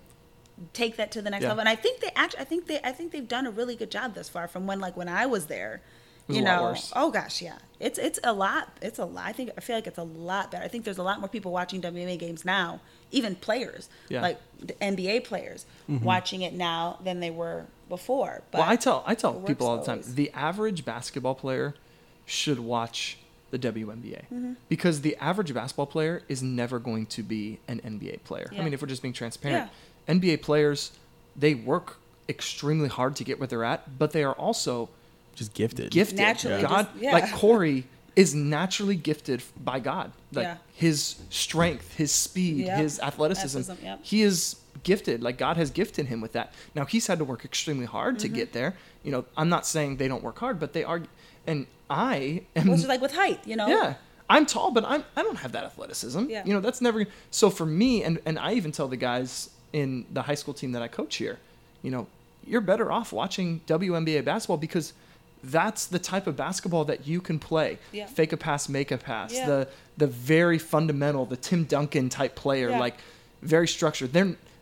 take that to the next Yeah. level. And I think they actually, I think they, I think they've done a really good job thus far. From when like when I was there. was You a lot know, worse. oh gosh, yeah, it's it's a lot. It's a lot. I think I feel like it's a lot better. I think there's a lot more people watching W N B A games now, even players, Yeah. like the N B A players, watching it now than they were before. But well, I tell I it tell works people all the time, always. the average basketball player should watch the W N B A Mm-hmm. because the average basketball player is never going to be an N B A player. I Yeah. mean, if we're just being transparent, Yeah. N B A players, they work extremely hard to get where they're at, but they are also Just gifted. gifted. Naturally, God, just- yeah. like Corey is naturally gifted by God. Like Yeah. his strength, his speed, Yep. his athleticism. Athleticism, yep. He is gifted. Like God has gifted him with that. Now he's had to work extremely hard Mm-hmm. to get there. You know, I'm not saying they don't work hard, but they are. And I am. well, it's just like with height, you know. Yeah. I'm tall, but I'm I don't have that athleticism. Yeah. You know, that's never so for me and, and I even tell the guys in the high school team that I coach here, you know, you're better off watching W N B A basketball because that's the type of basketball that you can play. Yeah. Fake a pass, make a pass. Yeah. The the very fundamental, the Tim Duncan type player, Yeah. like very structured. They're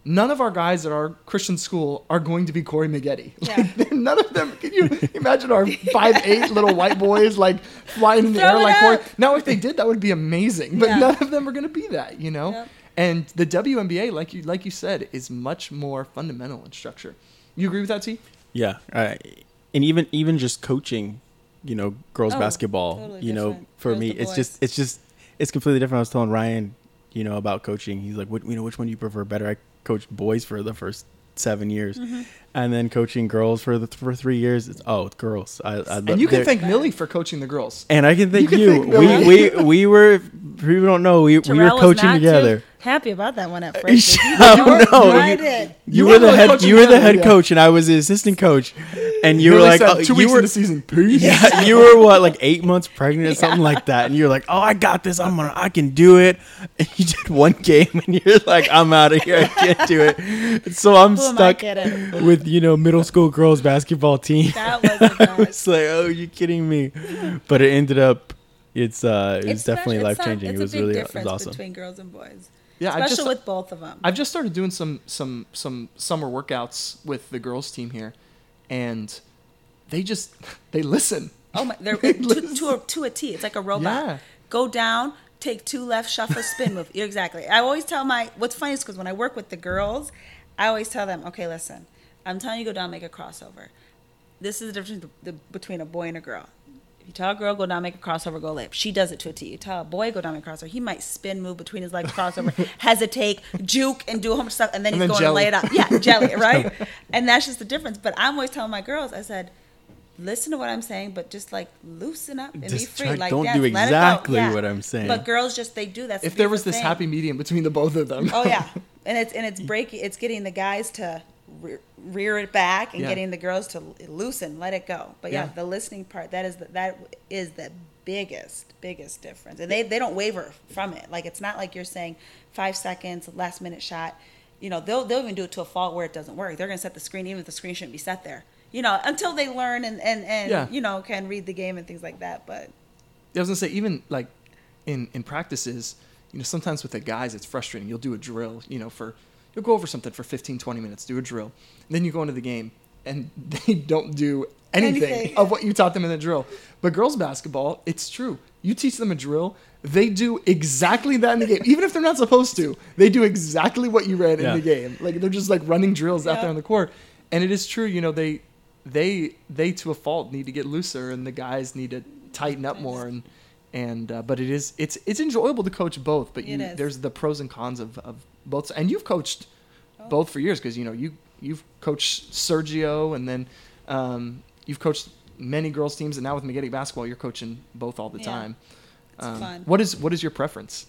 none of our guys at our Christian school are going to be Corey Maggette. Yeah. Like, none of them. Can you imagine our five eight little white boys like flying in the Throw air it like Corey? up. Now, if they did, that would be amazing. But Yeah. none of them are going to be that, you know. Yep. And the W N B A, like you like you said, is much more fundamental in structure. You agree with that, T? Yeah, uh, and even even just coaching, you know, girls Oh, basketball. totally you know, different. for Girls me, to it's boys. just it's just it's completely different. I was telling Ryan, you know, about coaching. He's like, what you know, which one do you prefer better? I coached boys for the first seven years, Mm-hmm. and then coaching girls for the for three years. It's oh, it's girls. I, I And you can they're- thank Millie for coaching the girls. And I can thank can you. thank we, Millie. we we were people don't know we, we Terrell were was coaching not together. too happy about that one at first. but he Oh, did. no, I you- did. You, You were were the really head. coaching You were the together, head yeah. coach, and I was the assistant coach. And you were Millie like, said, oh, two you weeks were, into the season, peace. yeah, you were what, like eight months pregnant or something like that. And you're like, oh, I got this. I'm gonna, I can do it. And you did one game, and you're like, I'm out of here. I can't do it. So I'm Who am I stuck kidding? with you know middle school girls basketball team. That was the best. It's like, oh, you kidding me? But it ended up, it's uh, it's, special- definitely it's life not- changing. It it's was a big really, it was difference awesome. between girls and boys. Yeah, I Especially just with both of them. I've just started doing some some some summer workouts with the girls team here, and they just they listen. Oh my, they're to, to, a, to a T. It's like a robot. Yeah. Go down, take two left, shuffle, spin move. Exactly. I always tell my, what's funny is because when I work with the girls, I always tell them, okay, listen, I'm telling you go down, make a crossover. This is the difference the, between a boy and a girl. If you tell a girl, go down, make a crossover, go layup. She does it to a T. You tell a boy, go down, make a crossover. He might spin, move between his legs, crossover, hesitate, juke, and do a whole bunch of stuff, and then And he's then going jelly. to lay it up. Yeah, jelly, right? And that's just the difference. But I'm always telling my girls, I said, listen to what I'm saying, but just like loosen up and be Just free. try- Like don't dance, do let it go. exactly Yeah. what I'm saying. But girls just they do that. If there was this happy medium between the both of them. Oh yeah, and it's and it's breaking. It's getting the guys to rear, rear it back and Yeah. getting the girls to loosen, let it go. But yeah, Yeah. the listening part that is the, that is the biggest biggest difference, and they they don't waver from it. Like it's not like you're saying five seconds, last minute shot. You know, they'll they'll even do it to a fault where it doesn't work. They're gonna set the screen even if the screen shouldn't be set there. You know, until they learn and and and Yeah. you know can read the game and things like that. But I was gonna say, even like in in practices, you know, sometimes with the guys it's frustrating. You'll do a drill, you know, for you'll go over something for fifteen, twenty minutes, do a drill, and then you go into the game and they don't do anything, Anything. of what you taught them in the drill. But girls basketball, it's true. You teach them a drill, they do exactly that in the game, even if they're not supposed to. They do exactly what you read Yeah. in the game. Like they're just like running drills out Yeah. there on the court, and it is true. You know, they they they to a fault need to get looser, and the guys need to tighten up more. And and uh, but it is it's it's enjoyable to coach both. But you, It is. there's the pros and cons of, of both. And you've coached Oh. both for years because you know you you've coached Sergio, and then um, you've coached many girls teams, and now with Maggette basketball, you're coaching both all the Yeah. time. It's Um, fun. What is what is your preference?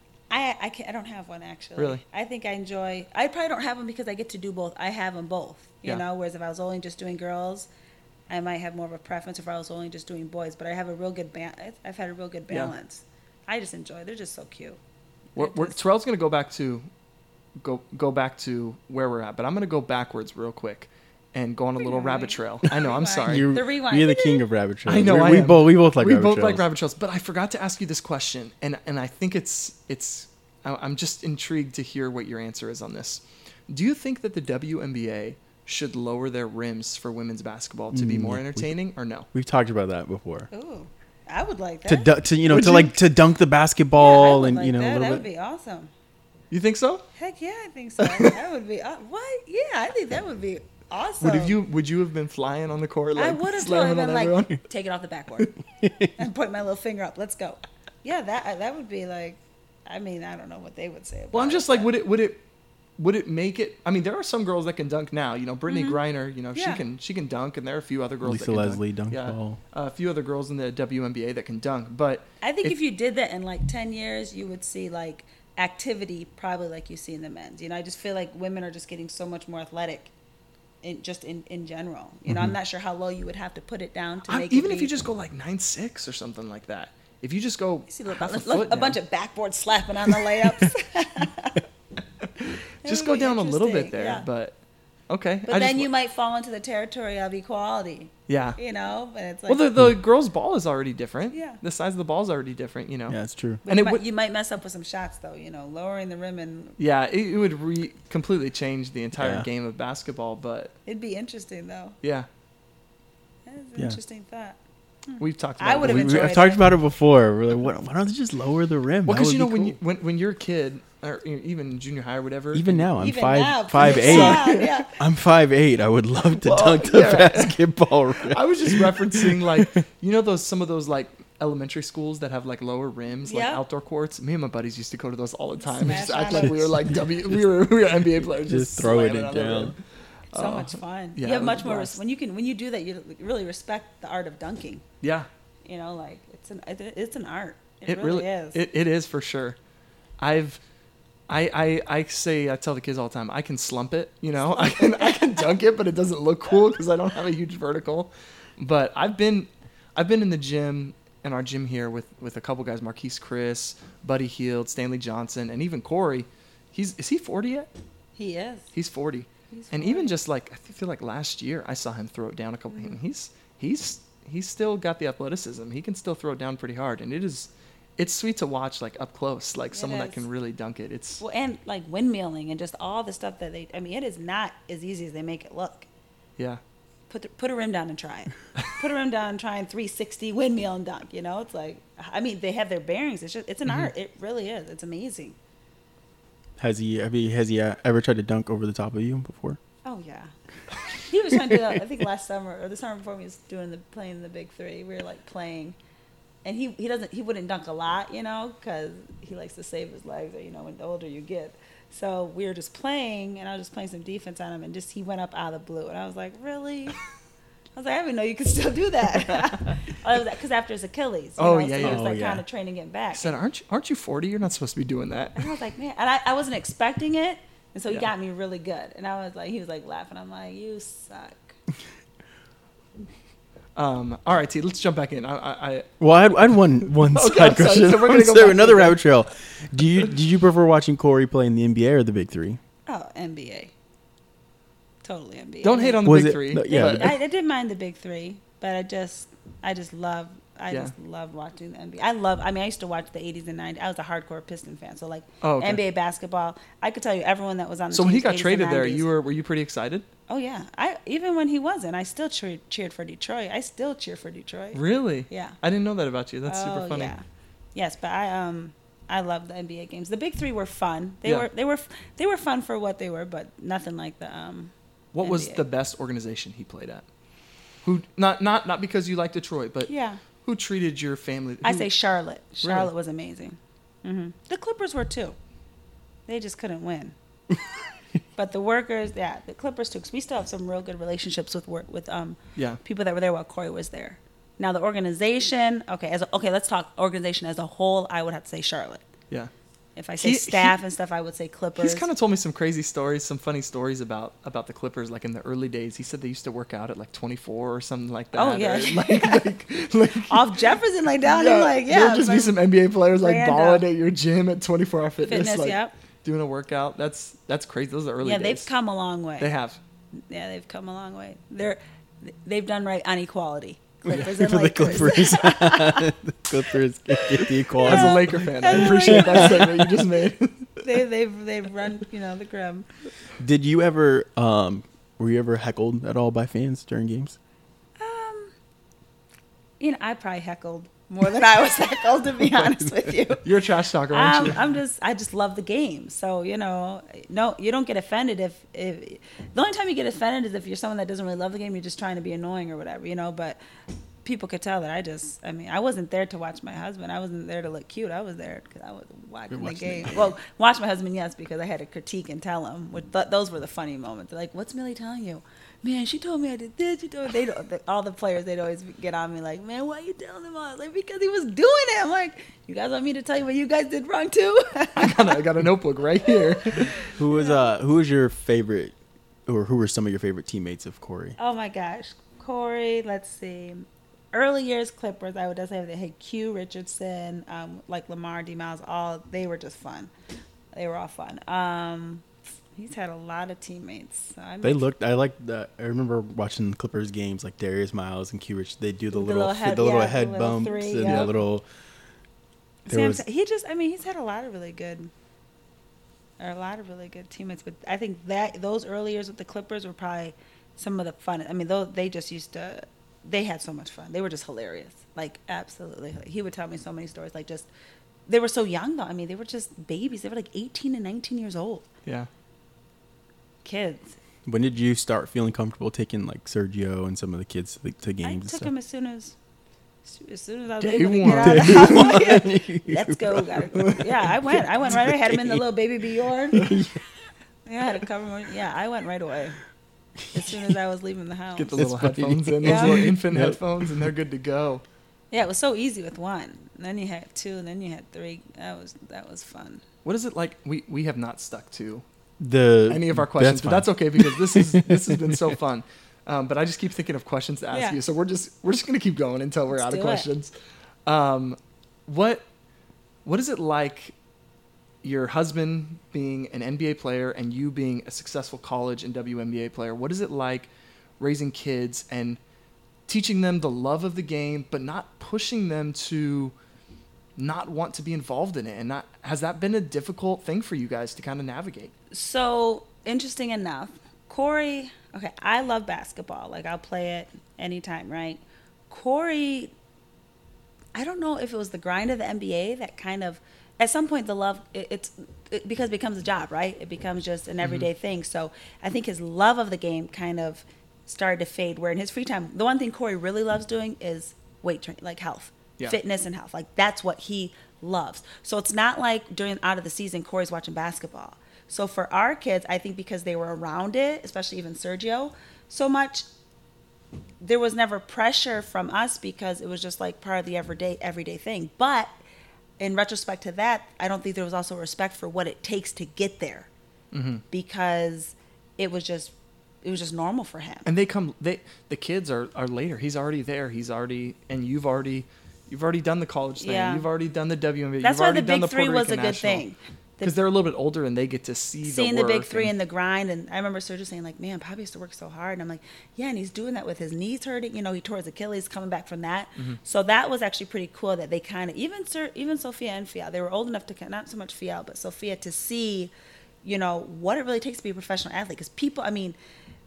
I I, can, I don't have one actually. Really? I think I enjoy. I probably don't have them because I get to do both. I have them both. You Yeah. know, whereas if I was only just doing girls, I might have more of a preference if I was only just doing boys. But I have a real good ba- I've had a real good Yeah. balance. I just enjoy. They're just so cute. We're, They're we're, just- Terrell's going to go back to go go back to where we're at, but I'm going to go backwards real quick and go on a little Rewind. rabbit trail. I know, I'm Rewind. sorry. You're, The rewind. you're the king of rabbit trails. I know, We're- I we am. both we both like we rabbit both trails. like rabbit trails, but I forgot to ask you this question, and and I think it's it's I- I'm just intrigued to hear what your answer is on this. Do you think that the W N B A should lower their rims for women's basketball to be Mm, more we- entertaining, or no? We've talked about that before. Ooh, I would like that. To du- to you know Would to you? like to dunk the Yeah, I basketball would and like you know that. a That little would bit. be awesome. You think so? Heck yeah, I think so. That would be uh, what? Yeah, I think that would be awesome. Would have you would you have been flying on the court like I would have slamming totally on been everyone? like, take it off the backboard and point my little finger up. Let's go. Yeah, that that would be like. I mean, I don't know what they would say. About Well, I'm just it, like, but- would it would it would it make it? I mean, there are some girls that can dunk now. You know, Brittany Griner. You know, Yeah. she can she can dunk, and there are a few other girls. Lisa that can Leslie dunk. dunked Yeah, ball. uh, a few other girls in the W N B A that can dunk. But I think if- if, you did that in like ten years, you would see like activity probably like you see in the men's. You know, I just feel like women are just getting so much more athletic. In, just in, in general, you know, I'm not sure how low you would have to put it down to I- make even it if be- you just go like nine six or something like that. If you just go see, look, half a, look, look, foot a down, bunch of backboard slapping on the layups. just would go be down a little bit interesting, there. yeah. But Okay. But I then just, you might fall into the territory of equality. Yeah. You know, but it's like. Well, the, the girls' ball is already different. Yeah. The size of the ball is already different, you know. Yeah, it's true. But And you, it might, would- you might mess up with some shots, though. You know, lowering the rim, and Yeah, it, it would re- completely change the entire Yeah. game of basketball, but it'd be interesting, though. yeah, That is an Yeah. interesting thought. we've talked I about would've it. We, we, enjoyed I've talked it. about it before. We're like, what, why don't they just lower the rim? Well, That because would you know be when cool. you when when you're a kid or you know, even in junior high or whatever. Even now, I'm Even five now, five it's eight. sad, yeah. I'm five eight. I would love to Well, dunk the yeah. basketball rim. I was just referencing like you know those some of those like elementary schools that have like lower rims, like Yeah. outdoor courts. Me and my buddies used to go to those all the time. Smash Just act on like we were like W, we were we were N B A players. Just Just, throwing slamming it on the down. rim. So Oh. much fun. Yeah, you have it was much a more blast. res- when you can when you do that. You really respect the art of dunking. Yeah, You know, like it's an it- it's an art. It, it really, really is. It, it is for sure. I've. I, I, I say I tell the kids all the time I can slump it, you know. I can I can dunk it, but it doesn't look cool because I don't have a huge vertical. But I've been I've been in the gym in our gym here with, with a couple guys, Marquise Chris, Buddy Hield, Stanley Johnson, and even Corey. He's is he forty yet? he is. He's forty. He's And forty. even just like I feel like last year I saw him throw it down a couple. Mm-hmm. And he's he's he's still got the athleticism. He can still throw it down pretty hard, and it is it's sweet to watch like up close, like It someone that is. can really dunk it. It's Well, and like windmilling and just all the stuff that they. I mean, it is not as easy as they make it look. yeah. Put the, put a rim down and try it. Put a rim down and try and three sixty windmill and dunk. You know, it's like I mean they have their bearings. It's just it's an Mm-hmm. art. It really is. It's amazing. Has he, have he has he uh, ever tried to dunk over the top of you before? Oh yeah. He was trying to do that. I think last summer or the summer before he was doing the playing the big three. We were like playing, and he he doesn't he wouldn't dunk a lot, you know, because he likes to save his legs. Or, you know, when the older you get. So we were just playing, and I was just playing some defense on him, and just he went up out of the blue, and I was like, really? I was like, I didn't know you could still do that. Oh, because after his Achilles. You Oh, know, yeah, so yeah. He was Oh, like yeah. kind of training getting back. I said, aren't you, aren't you forty? You're not supposed to be doing that. And I was like, man, and I, I wasn't expecting it, and so he Yeah. got me really good. And I was like, he was like laughing. I'm like, you suck. Um, all right, T, let's jump back in. I, I, I Well, I had, I had one one Okay, side I'm sorry. question. So we're gonna go So back another to- rabbit trail. Do you did you prefer watching Corey play in the N B A or the Big Three? Oh, N B A. Totally N B A. don't hate on the Was big it- three. no, yeah, but- I, I didn't mind the big three, but I just, I just love, I Yeah. just love watching the N B A. I love. I mean, I used to watch the eighties and nineties. I was a hardcore Piston fan, so like Oh, okay. N B A basketball. I could tell you everyone that was on. The so when he teams, got eighties and traded there, nineties. you were were you pretty excited? Oh yeah, I even when he wasn't, I still cheered, cheered for Detroit. I still cheer for Detroit. Really? Yeah. I didn't know that about you. That's super Oh, funny. Yeah. Yes, but I um I love the N B A games. The big three were fun. They Yeah. were they were they were fun for what they were, but nothing like the um. What was N B A. the best organization he played at? Who not not not because you like Detroit, but Yeah, who treated your family? I who- say Charlotte. Charlotte Really? was amazing. hmm The Clippers were too. They just couldn't win. But the workers, yeah, the Clippers too. 'Cause we still have some real good relationships with work with um yeah. people that were there while Corey was there. Now the organization, okay, as a, okay, let's talk organization as a whole. I would have to say Charlotte. Yeah. If I say He- staff he- and stuff, I would say Clippers. He's kind of told me some crazy stories, some funny stories about about the Clippers. Like in the early days, he said they used to work out at like twenty-four or something like that. Oh, yeah. or like, like, like off Jefferson, like down and like yeah. There'll just be like, some N B A players like Random. balling at your gym at twenty-four hour fitness, fitness. like Yep. doing a workout. That's that's crazy. Those are early Yeah, days. they've come a long way. They have. Yeah, they've come a long way. They're they've done right on equality. Clippers For and the Lakers. Clippers, the Clippers get, get the equality. As a Yeah. Laker fan, As I a appreciate Laker- that statement you just made. they they've they've run you know the grim. Did you ever um were you ever heckled at all by fans during games? Um, you know, I probably heckled more than I was heckled, to be honest with you. You're a trash talker, aren't I'm, you? I'm just, I just love the game. So, you know, no, you don't get offended if, if, the only time you get offended is if you're someone that doesn't really love the game, you're just trying to be annoying or whatever, you know, but people could tell that I just, I mean, I wasn't there to watch my husband. I wasn't there to look cute. I was there because I was watching the watching game. the game. Well, watch my husband, yes, because I had to critique and tell him. Which, th- those were the funny moments. They're like, what's Millie telling you? Man, she told me I did this. She told me. They don't, the, all the players, they'd always get on me like, man, why are you telling him all? I was like, because he was doing it. I'm like, you guys want me to tell you what you guys did wrong too? I got, a, I got a notebook right here. Who was uh who was your favorite, or who were some of your favorite teammates of Corey? Oh my gosh, Corey. Let's see. Early years Clippers, I would just say they had Q Richardson, um, like Lamar, D Miles. All they were just fun. They were all fun. Um, he's had a lot of teammates. So I they looked. I like the. I remember watching the Clippers games, like Darius Miles and Q Rich. They do the, the little, little head, the little yeah, head the bumps three, and yeah. the little. Sam, was, he just. I mean, he's had a lot of really good. Or a lot of really good teammates, but I think that those early years with the Clippers were probably some of the fun. I mean, though they just used to. They had so much fun. They were just hilarious. Like, absolutely. He would tell me so many stories. Like, just, they were so young, though. I mean, they were just babies. They were like eighteen and nineteen years old. Yeah. Kids. When did you start feeling comfortable taking, like, Sergio and some of the kids to, to games? I took them as soon as, as soon as I was Day able to one. get out of the house. Let's go. Gotta, yeah, I went. I went right away. I had him in the little baby Bjorn. Yeah, I had to cover him. Yeah, I went right away. As soon as I was leaving the house. Get the little headphones in, yeah. those little infant yep. headphones, and they're good to go. Yeah, it was so easy with one. And then you had two, and then you had three. That was that was fun. What is it like? We we have not stuck to the any of our questions, that's but that's okay because this is this has been so fun. Um, but I just keep thinking of questions to ask yeah. you, so we're just we're just gonna keep going until we're Let's out of questions. Um, what what is it like? Your husband being an N B A player and you being a successful college and W N B A player, what is it like raising kids and teaching them the love of the game, but not pushing them to not want to be involved in it? And not, has that been a difficult thing for you guys to kind of navigate? So, interesting enough, Corey, okay, I love basketball. Like, I'll play it anytime, right? Corey, I don't know if it was the grind of the N B A that kind of, at some point the love it, it's it, because it becomes a job, right? It becomes just an everyday mm-hmm. thing. So I think his love of the game kind of started to fade, where in his free time, the one thing Corey really loves doing is weight training, like health, yeah. fitness and health. Like, that's what he loves. So it's not like during out of the season Corey's watching basketball. So for our kids, I think because they were around it, especially even Sergio so much, there was never pressure from us because it was just like part of the everyday everyday thing. But in retrospect to that, I don't think there was also respect for what it takes to get there, mm-hmm. because it was just it was just normal for him. And they come they the kids are, are later. He's already there. He's already and you've already you've already done the college thing. Yeah. You've already done the W N B A. That's you've why already the done big the three Puerto was Rican a good National. thing. Because they're a little bit older and they get to see seeing the, the big three and, and the grind. And I remember Sergio saying, like, man, Poppy used to work so hard. And I'm like, yeah, and he's doing that with his knees hurting. You know, he tore his Achilles coming back from that. Mm-hmm. So that was actually pretty cool that they kind of, even Sir, even Sophia and Fial, they were old enough to, not so much Fial, but Sophia, to see, you know, what it really takes to be a professional athlete. Because people, I mean,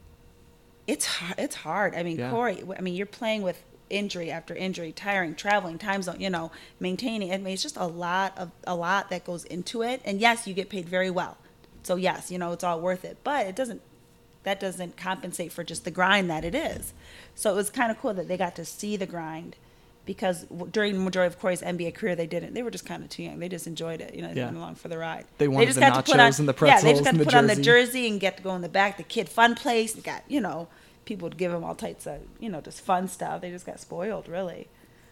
it's hard. It's hard. I mean, yeah. Corey, I mean, you're playing with injury after injury, tiring, traveling, time zone, you know, maintaining. I mean, it's just a lot of a lot that goes into it. And yes, you get paid very well. So yes, you know, it's all worth it. But it doesn't that doesn't compensate for just the grind that it is. So it was kind of cool that they got to see the grind, because during the majority of Corey's N B A career, they didn't. They were just kind of too young. They just enjoyed it. You know, they yeah. went along for the ride. They wanted they just the got nachos to put on, and the pretzels. Yeah, they just got and to the put jersey. on the jersey and get to go in the back. The kid fun place. They got, you know, people would give them all types of, you know, just fun stuff. They just got spoiled, really.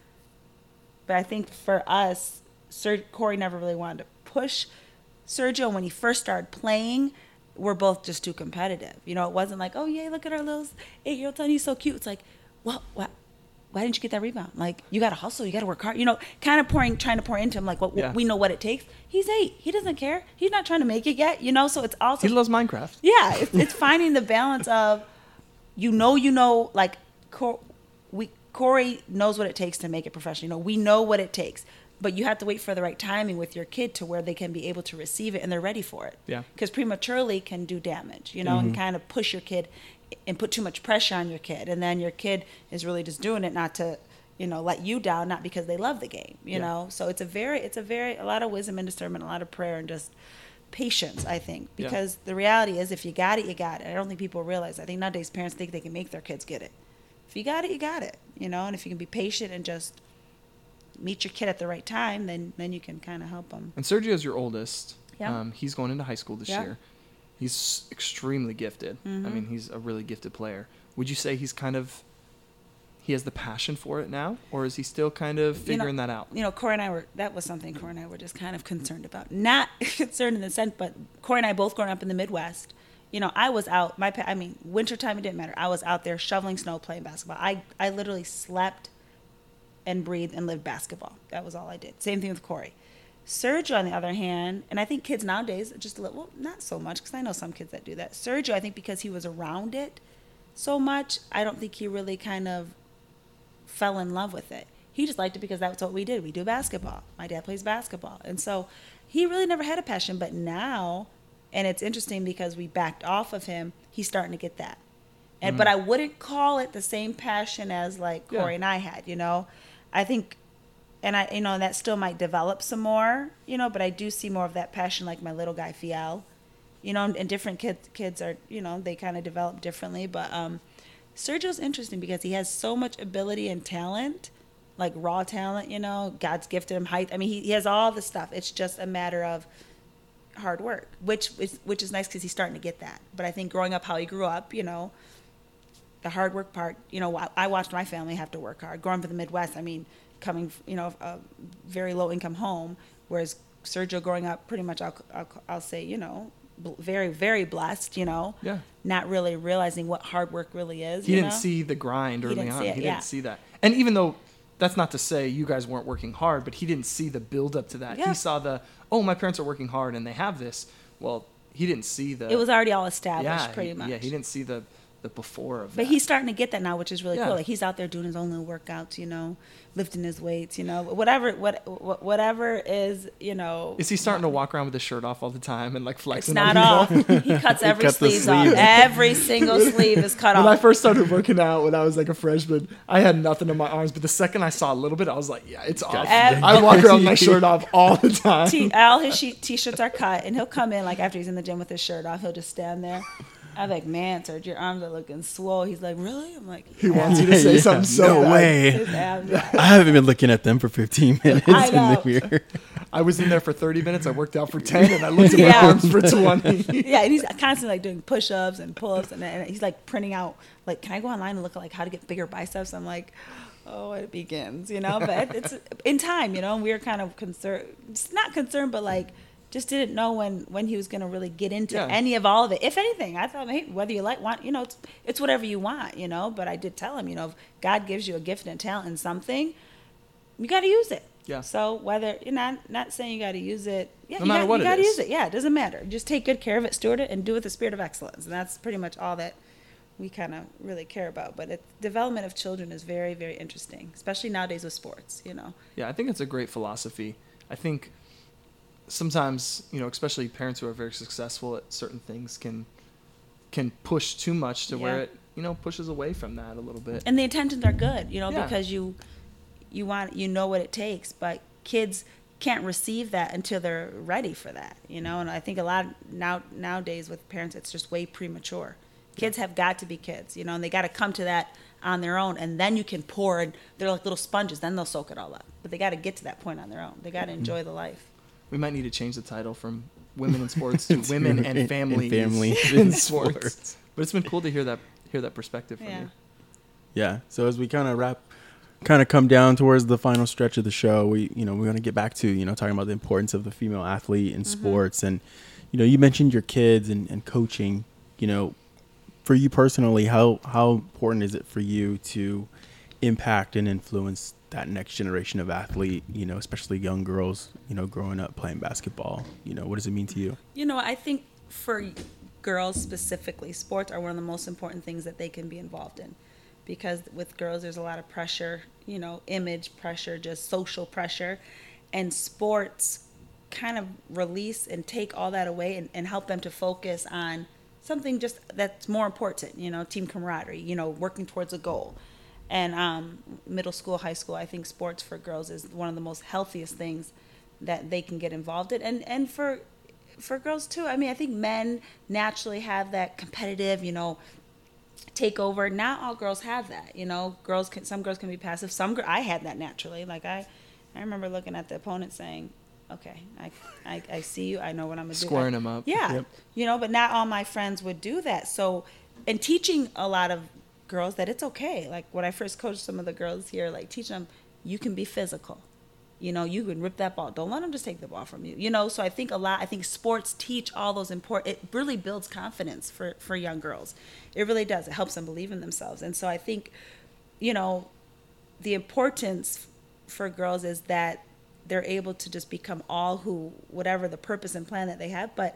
But I think for us, Sir, Corey never really wanted to push Sergio. When he first started playing, we're both just too competitive. You know, it wasn't like, oh, yeah, look at our little eight-year-old son. He's so cute. It's like, well, what? Why didn't you get that rebound? Like, you got to hustle. You got to work hard. You know, kind of pouring, trying to pour into him, like, well, yeah. we know what it takes. He's eight. He doesn't care. He's not trying to make it yet, you know? So it's also... He loves Minecraft. Yeah. It's, it's finding the balance of, you know, you know, like, Cor- we Corey knows what it takes to make it professional. You know, we know what it takes. But you have to wait for the right timing with your kid to where they can be able to receive it and they're ready for it. Yeah. Because prematurely can do damage, you know, mm-hmm. and kind of push your kid and put too much pressure on your kid. And then your kid is really just doing it not to, you know, let you down, not because they love the game, you yeah. know. So it's a very, it's a very, a lot of wisdom and discernment, a lot of prayer and just patience, I think. Because yeah. the reality is, if you got it, you got it. I don't think people realize. I think nowadays parents think they can make their kids get it. If you got it, you got it, you know. And if you can be patient and just meet your kid at the right time, then then you can kind of help them. And Sergio's your oldest. Yeah. Um, he's going into high school this yeah. year. He's extremely gifted. Mm-hmm. I mean, he's a really gifted player. Would you say he's kind of, he has the passion for it now? Or is he still kind of figuring you know, that out? You know, Corey and I were, that was something Corey and I were just kind of concerned about. Not concerned in the sense, but Corey and I both growing up in the Midwest. You know, I was out, my, I mean, wintertime, it didn't matter. I was out there shoveling snow, playing basketball. I, I literally slept and breathed and lived basketball. That was all I did. Same thing with Corey. Sergio, on the other hand, and I think kids nowadays, just a little, well, not so much, because I know some kids that do that. Sergio, I think because he was around it so much, I don't think he really kind of fell in love with it. He just liked it because that's what we did. We do basketball. My dad plays basketball. And so he really never had a passion. But now, and it's interesting because we backed off of him, he's starting to get that. And mm-hmm. But I wouldn't call it the same passion as like Corey yeah. and I had, you know. I think, and I, you know, that still might develop some more, you know, but I do see more of that passion like my little guy, Fiel. You know, and different kids, kids are, you know, they kind of develop differently. But um, Sergio's interesting because he has so much ability and talent, like raw talent, you know, God's gifted him height. I mean, he, he has all the stuff. It's just a matter of hard work, which is, which is nice because he's starting to get that. But I think growing up how he grew up, you know, the hard work part, you know, I, I watched my family have to work hard. Growing up in the Midwest, I mean, coming, you know, a very low income home, whereas Sergio growing up pretty much, I'll, I'll, I'll say, you know, very, very blessed, you know, yeah. not really realizing what hard work really is. He you didn't know? see the grind early he didn't on. See it, he yeah. didn't see that. And even though that's not to say you guys weren't working hard, but he didn't see the build up to that. Yeah. He saw the, oh, my parents are working hard and they have this. Well, he didn't see the. It was already all established yeah, pretty he, much. Yeah, he didn't see the, the before of but that. But he's starting to get that now, which is really yeah. cool. Like he's out there doing his own little workouts, you know, lifting his weights, you know, whatever, what, whatever is, you know. Is he starting to walk around with his shirt off all the time and like flexing? It's not off. He cuts every cut sleeve sleeves. off. Every single sleeve is cut when off. When I first started working out when I was like a freshman, I had nothing in my arms. But the second I saw a little bit, I was like, yeah, it's off. Every, I walk around with my shirt off all the time. T- all his she- t-shirts are cut, and he'll come in like after he's in the gym with his shirt off. He'll just stand there. I'm like, man, Serge, your arms are looking swole. He's like, really? I'm like, yeah. He wants you to say yeah, something so no bad. way. His abs, yeah. I haven't been looking at them for fifteen minutes I in know. the mirror. I was in there for thirty minutes. I worked out for ten, and I looked at my Yeah. arms for twenty. Yeah, and he's constantly like doing push-ups and pull-ups, and, and he's like printing out, like, can I go online and look at like how to get bigger biceps? I'm like, oh, it begins, you know. But it's in time, you know. And we were kind of concerned, just not concerned, but like. Just didn't know when, when he was going to really get into yeah. any of all of it. If anything, I thought, hey, whether you like, want, you know, it's, it's whatever you want, you know. But I did tell him, you know, if God gives you a gift and talent in something, you got to use it. Yeah. So whether you're not not saying you got to use it, yeah, no you matter got, what you it got to is. use it. Yeah, it doesn't matter. Just take good care of it, steward it, and do it with the spirit of excellence. And that's pretty much all that we kind of really care about. But it, development of children is very, very interesting, especially nowadays with sports. You know. Yeah, I think it's a great philosophy. I think. Sometimes, you know, especially parents who are very successful at certain things can can push too much to Yeah. where it, you know, pushes away from that a little bit. And the intentions are good, you know, Yeah. because you you want you know what it takes, but kids can't receive that until they're ready for that, you know. And I think a lot now nowadays with parents, it's just way premature. Kids have got to be kids, you know, and they got to come to that on their own, and then you can pour, and they're like little sponges. Then they'll soak it all up. But they got to get to that point on their own. They got to enjoy the life. We might need to change the title from Women in Sports to Women and Families, and families in, in sports. sports. But it's been cool to hear that hear that perspective from Yeah. you. Yeah. So as we kind of wrap, kind of come down towards the final stretch of the show, we, you know, we're going to get back to, you know, talking about the importance of the female athlete in Mm-hmm. sports. And, you know, you mentioned your kids and, and coaching, you know, for you personally, how, how important is it for you to impact and influence that next generation of athlete, you know, especially young girls, you know, growing up playing basketball? You know, what does it mean to you? You know, I think for girls specifically, sports are one of the most important things that they can be involved in. Because with girls, there's a lot of pressure, you know, image pressure, just social pressure. And sports kind of release and take all that away and, and help them to focus on something just that's more important, you know, team camaraderie, you know, working towards a goal. And um, middle school, high school, I think sports for girls is one of the most healthiest things that they can get involved in. And and for for girls too, I mean, I think men naturally have that competitive, you know, takeover. Not all girls have that, you know. Girls can, some girls can be passive. Some gr- I had that naturally. Like I, I remember looking at the opponent saying, "Okay, I, I, I see you. I know what I'm gonna do." Squaring them up. Yeah, Yep. you know. But not all my friends would do that. So, and teaching a lot of girls that it's okay. Like when I first coached some of the girls here, like teaching them, you can be physical. You know, you can rip that ball. Don't let them just take the ball from you. You know, so I think a lot, I think sports teach all those important, it really builds confidence for, for young girls. It really does. It helps them believe in themselves. And so I think, you know, the importance for girls is that they're able to just become all who, whatever the purpose and plan that they have. But,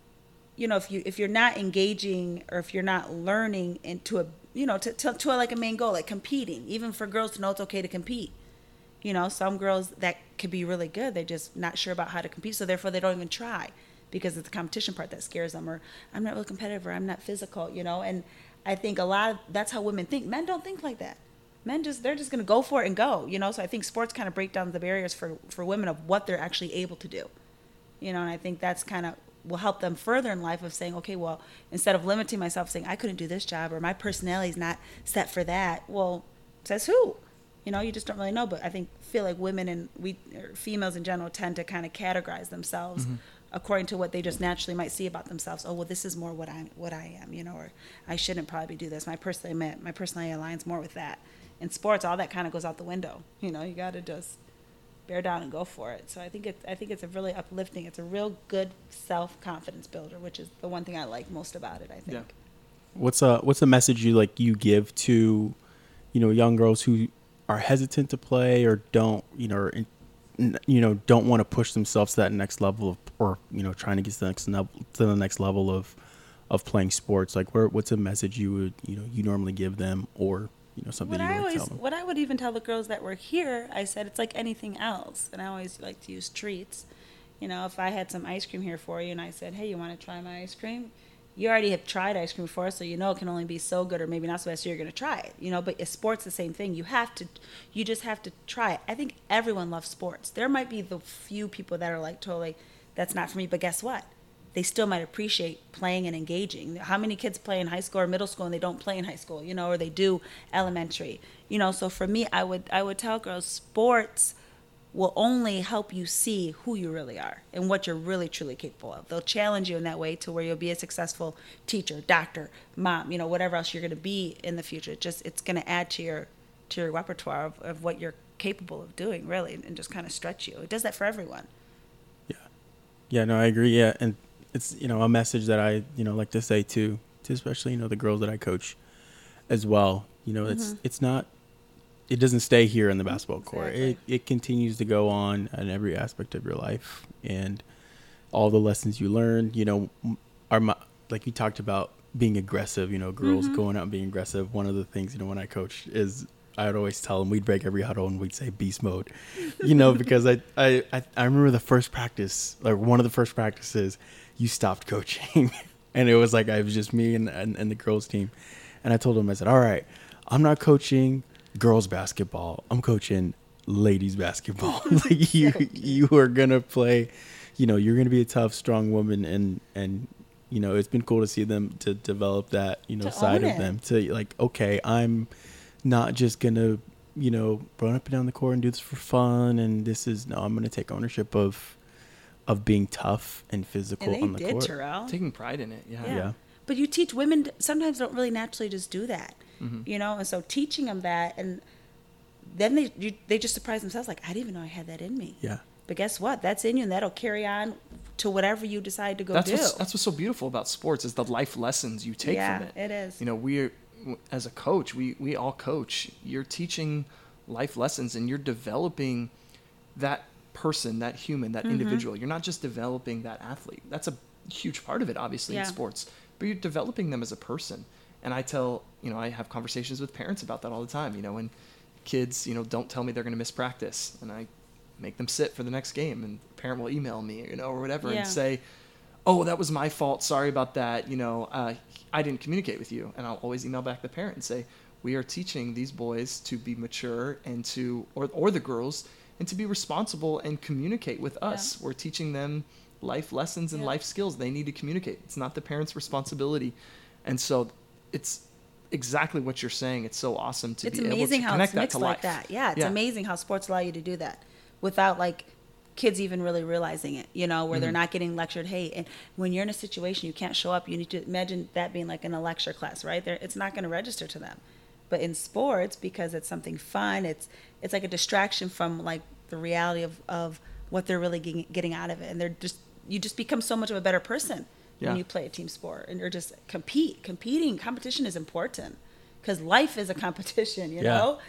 you know, if you, if you're not engaging or if you're not learning into a, you know, to, to, to a, like a main goal, like competing, even for girls to know it's okay to compete. You know, some girls that could be really good, they're just not sure about how to compete. So therefore they don't even try because it's the competition part that scares them, or I'm not really competitive, or I'm not physical, you know? And I think a lot of, that's how women think. Men don't think like that. Men just, they're just going to go for it and go, you know? So I think sports kind of break down the barriers for, for women of what they're actually able to do, you know? And I think that's kind of will help them further in life of saying, okay, well, instead of limiting myself saying I couldn't do this job or my personality is not set for that. Well, says who? You know, you just don't really know. But I think, feel like women and we, or females in general, tend to kind of categorize themselves mm-hmm. according to what they just naturally might see about themselves. Oh, well, this is more what I what I am, you know, or I shouldn't probably do this. My personality, my personality aligns more with that. In sports, all that kind of goes out the window. You know, you got to just bear down and go for it. So I think it's I think it's a really uplifting. It's a real good self confidence builder, which is the one thing I like most about it. I think. Yeah. What's a what's a message you like you give to, you know, young girls who are hesitant to play or don't, you know, or, you know, don't want to push themselves to that next level of, or, you know, trying to get to the next level, to the next level of, of playing sports? Like, where, what's a message you would, you know, you normally give them, or, you know, something what you I would always, tell them? What I would even tell the girls that were here, I said, it's like anything else. And I always like to use treats. You know, if I had some ice cream here for you and I said, hey, you want to try my ice cream? You already have tried ice cream before, so you know it can only be so good or maybe not so bad, so you're going to try it. You know, but sports the same thing. You have to, you just have to try it. I think everyone loves sports. There might be the few people that are like, totally, that's not for me, but guess what? They still might appreciate playing and engaging. How many kids play in high school or middle school and they don't play in high school, you know, or they do elementary? You know, so for me, I would I would tell girls, sports will only help you see who you really are and what you're really truly capable of. They'll challenge you in that way to where you'll be a successful teacher, doctor, mom, you know, whatever else you're going to be in the future. It just it's going to add to your to your repertoire of, of what you're capable of doing, really, and just kind of stretch you. It does that for everyone. Yeah. Yeah, no, I agree. Yeah, and it's, you know, a message that I, you know, like to say too, to especially, you know, the girls that I coach as well. You know, it's mm-hmm. it's not, it doesn't stay here in the basketball court. Exactly. It it continues to go on in every aspect of your life, and all the lessons you learn. You know, are my, like you talked about being aggressive. You know, girls mm-hmm. going out and being aggressive. One of the things, you know, when I coach is I would always tell them, we'd break every huddle and we'd say beast mode, you know, because I I I, I remember the first practice, like one of the first practices, you stopped coaching, and it was like I was just me and, and and the girls team, and I told them, I said, all right, I'm not coaching girls basketball, I'm coaching ladies basketball. Like you you are gonna play, you know, you're gonna be a tough, strong woman, and and you know, it's been cool to see them to develop that, you know, to side of it. them, to like, okay, I'm not just gonna, you know, run up and down the court and do this for fun, and this is, no, I'm gonna take ownership of of being tough and physical and on the did, court. Terrell. Taking pride in it, yeah. yeah. Yeah. But you teach women sometimes don't really naturally just do that, mm-hmm. you know? And so teaching them that, and then they you, they just surprise themselves, like, I didn't even know I had that in me. Yeah. But guess what? That's in you, and that'll carry on to whatever you decide to go that's do. What's, that's what's so beautiful about sports is the life lessons you take yeah, from it. it is. You know, we're, as a coach, we, we all coach. You're teaching life lessons, and you're developing that person, that human, that mm-hmm. individual. You're not just developing that athlete. That's a huge part of it, obviously, yeah. in sports. But you're developing them as a person. And I tell, you know, I have conversations with parents about that all the time. You know, when kids, you know, don't tell me they're going to miss practice, and I make them sit for the next game, and the parent will email me, you know, or whatever, yeah. and say, oh, that was my fault. Sorry about that. You know, uh, I didn't communicate with you. And I'll always email back the parent and say, we are teaching these boys to be mature and to, or, or the girls, and to be responsible and communicate with us. Yeah. We're teaching them life lessons and yeah. life skills. They need to communicate. It's not the parent's responsibility. And so it's exactly what you're saying. It's so awesome to it's be able to amazing how connect it's that mixed to like life. that. Yeah, it's yeah. amazing how sports allow you to do that without like kids even really realizing it, you know, where mm-hmm. they're not getting lectured. Hey, and when you're in a situation you can't show up, you need to imagine that being like in a lecture class, right? There, it's not going to register to them. But in sports, because it's something fun, it's it's like a distraction from like the reality of, of what they're really getting, getting out of it, and they're just you just become so much of a better person yeah. when you play a team sport, and you're just compete. Competing, competition is important because life is a competition, you yeah. know.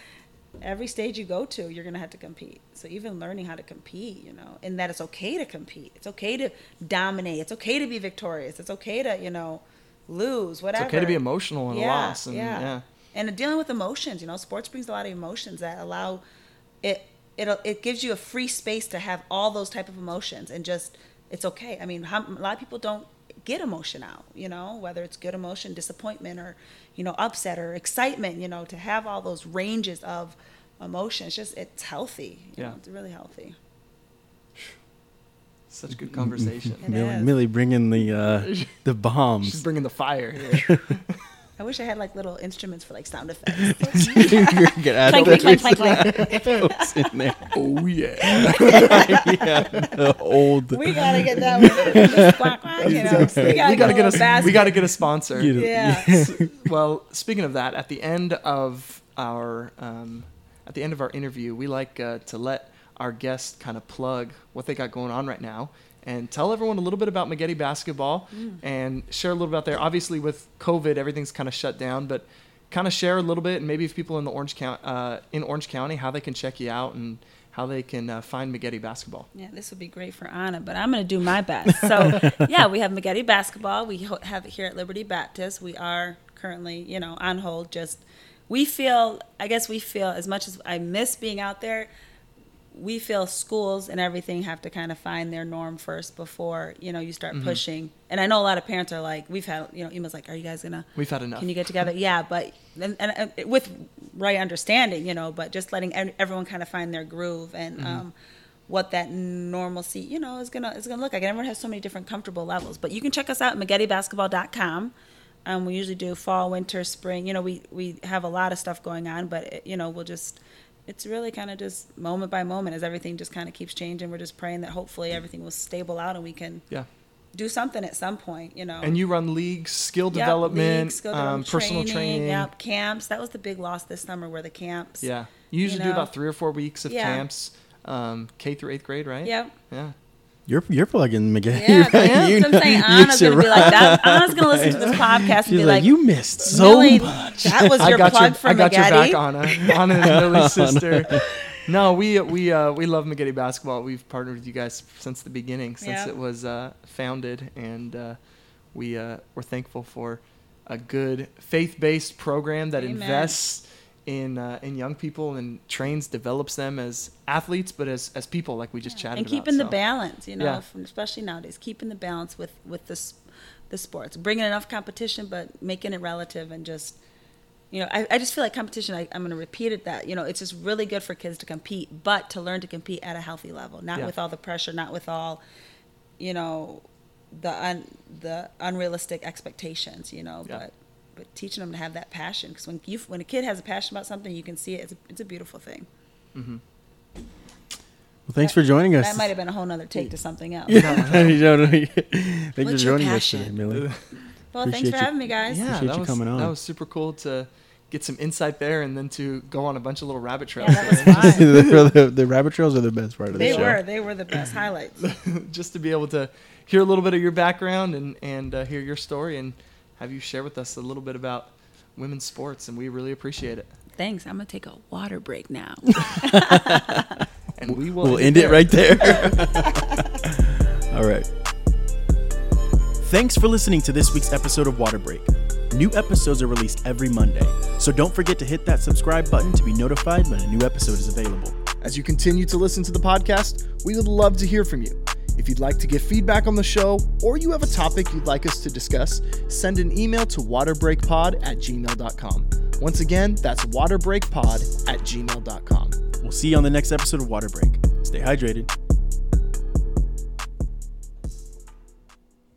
every stage you go to, you're going to have to compete. So even learning how to compete, you know, and that it's okay to compete. It's okay to dominate. It's okay to be victorious. It's okay to, you know, lose, whatever. It's okay to be emotional in yeah, a loss. And, yeah. yeah. And dealing with emotions, you know, sports brings a lot of emotions that allow it, it'll, it gives you a free space to have all those type of emotions and just, it's okay. I mean, how, a lot of people don't get emotion out, you know, whether it's good emotion, disappointment, or, you know, upset or excitement, you know, to have all those ranges of emotions, just, it's healthy. You yeah. know, it's really healthy. Such good conversation. Millie, Millie bringing the uh, the bombs. She's bringing the fire here. I wish I had like little instruments for like sound effects. Get out clank, of clank, clank, clank, Those in there. Oh yeah. Yeah, the old. We gotta get that one. Just quack, quack, you know. We gotta, we gotta get a basket. we gotta get a sponsor. You know, Yeah. Well, speaking of that, at the end of our um, at the end of our interview, we like uh, to let our guests kind of plug what they got going on right now and tell everyone a little bit about Magette basketball mm. and share a little about there. Obviously, with COVID, everything's kind of shut down, but kind of share a little bit, and maybe if people in the Orange County, uh, in Orange County, how they can check you out and how they can uh, find Magette basketball. Yeah, this would be great for Anna, but I'm going to do my best. So, yeah, we have Magette basketball. We ho- have it here at Liberty Baptist. We are currently, you know, on hold. Just we feel, I guess we feel, as much as I miss being out there, we feel schools and everything have to kind of find their norm first before, you know, you start mm-hmm. pushing. And I know a lot of parents are like, we've had, you know, emails like, are you guys going to, we've had enough. Can you get together? Yeah. But, and, and, and with right understanding, you know, but just letting everyone kind of find their groove and mm-hmm. um, what that normalcy, you know, is going to, is going to look like. And everyone has so many different comfortable levels, but you can check us out at magette basketball dot com. Um, we usually do fall, winter, spring, you know, we, we have a lot of stuff going on, but it, you know, we'll just, it's really kind of just moment by moment as everything just kind of keeps changing. We're just praying that hopefully everything will stable out and we can yeah. do something at some point, you know. And you run leagues, skill yep, development, leagues, skill um, development personal training, training. Yep, camps. That was the big loss this summer were the camps. Yeah. You usually you know? do about three or four weeks of yeah. camps, um, K through eighth grade, right? Yep. Yeah. You're you're plugging Magette. Yeah, right? you, I'm saying Anna's gonna be like that. Anna's gonna listen to this podcast and She's be like, like, "You missed so Millie, much." That was your I got plug your, for I got Magette. your back, Anna. Anna is Millie's sister. No, we we uh, we love Magette basketball. We've partnered with you guys since the beginning, since yep. it was uh, founded, and uh, we uh, we're thankful for a good faith-based program that Amen. invests in uh, in young people and trains, develops them as athletes, but as as people, like we just yeah. chatted and about. keeping so. the balance, you know, Yeah. from, especially nowadays, keeping the balance with with this the sports, bringing enough competition, but making it relative and just. You know, I, I just feel like competition, I, I'm going to repeat it that, you know, it's just really good for kids to compete, but to learn to compete at a healthy level, not Yeah. with all the pressure, not with all, you know, the un, the unrealistic expectations, you know, Yeah. but but teaching them to have that passion. Because when you when a kid has a passion about something, you can see it. It's a, it's a beautiful thing. Mm-hmm. Well, thanks for joining us. That might have been a whole nother take to something else. Yeah. Thanks for What's your joining us passion? today, Millie. Well, Appreciate thanks for you. having me, guys. Yeah, Appreciate that you was, coming on. That was super cool to get some insight there, and then to go on a bunch of little rabbit trails. Yeah, that was there. fun. the, the, the rabbit trails are the best part of the They show. were. They were the best highlights. Just to be able to hear a little bit of your background and and uh, hear your story and have you share with us a little bit about women's sports, and we really appreciate it. Thanks. I'm going to take a water break now. And we will We'll end end it it right there. All right. Thanks for listening to this week's episode of Water Break. New episodes are released every Monday, so don't forget to hit that subscribe button to be notified when a new episode is available. As you continue to listen to the podcast, we would love to hear from you. If you'd like to give feedback on the show, or you have a topic you'd like us to discuss, send an email to waterbreakpod at gmail dot com. Once again, that's waterbreakpod at gmail dot com. We'll see you on the next episode of Water Break. Stay hydrated.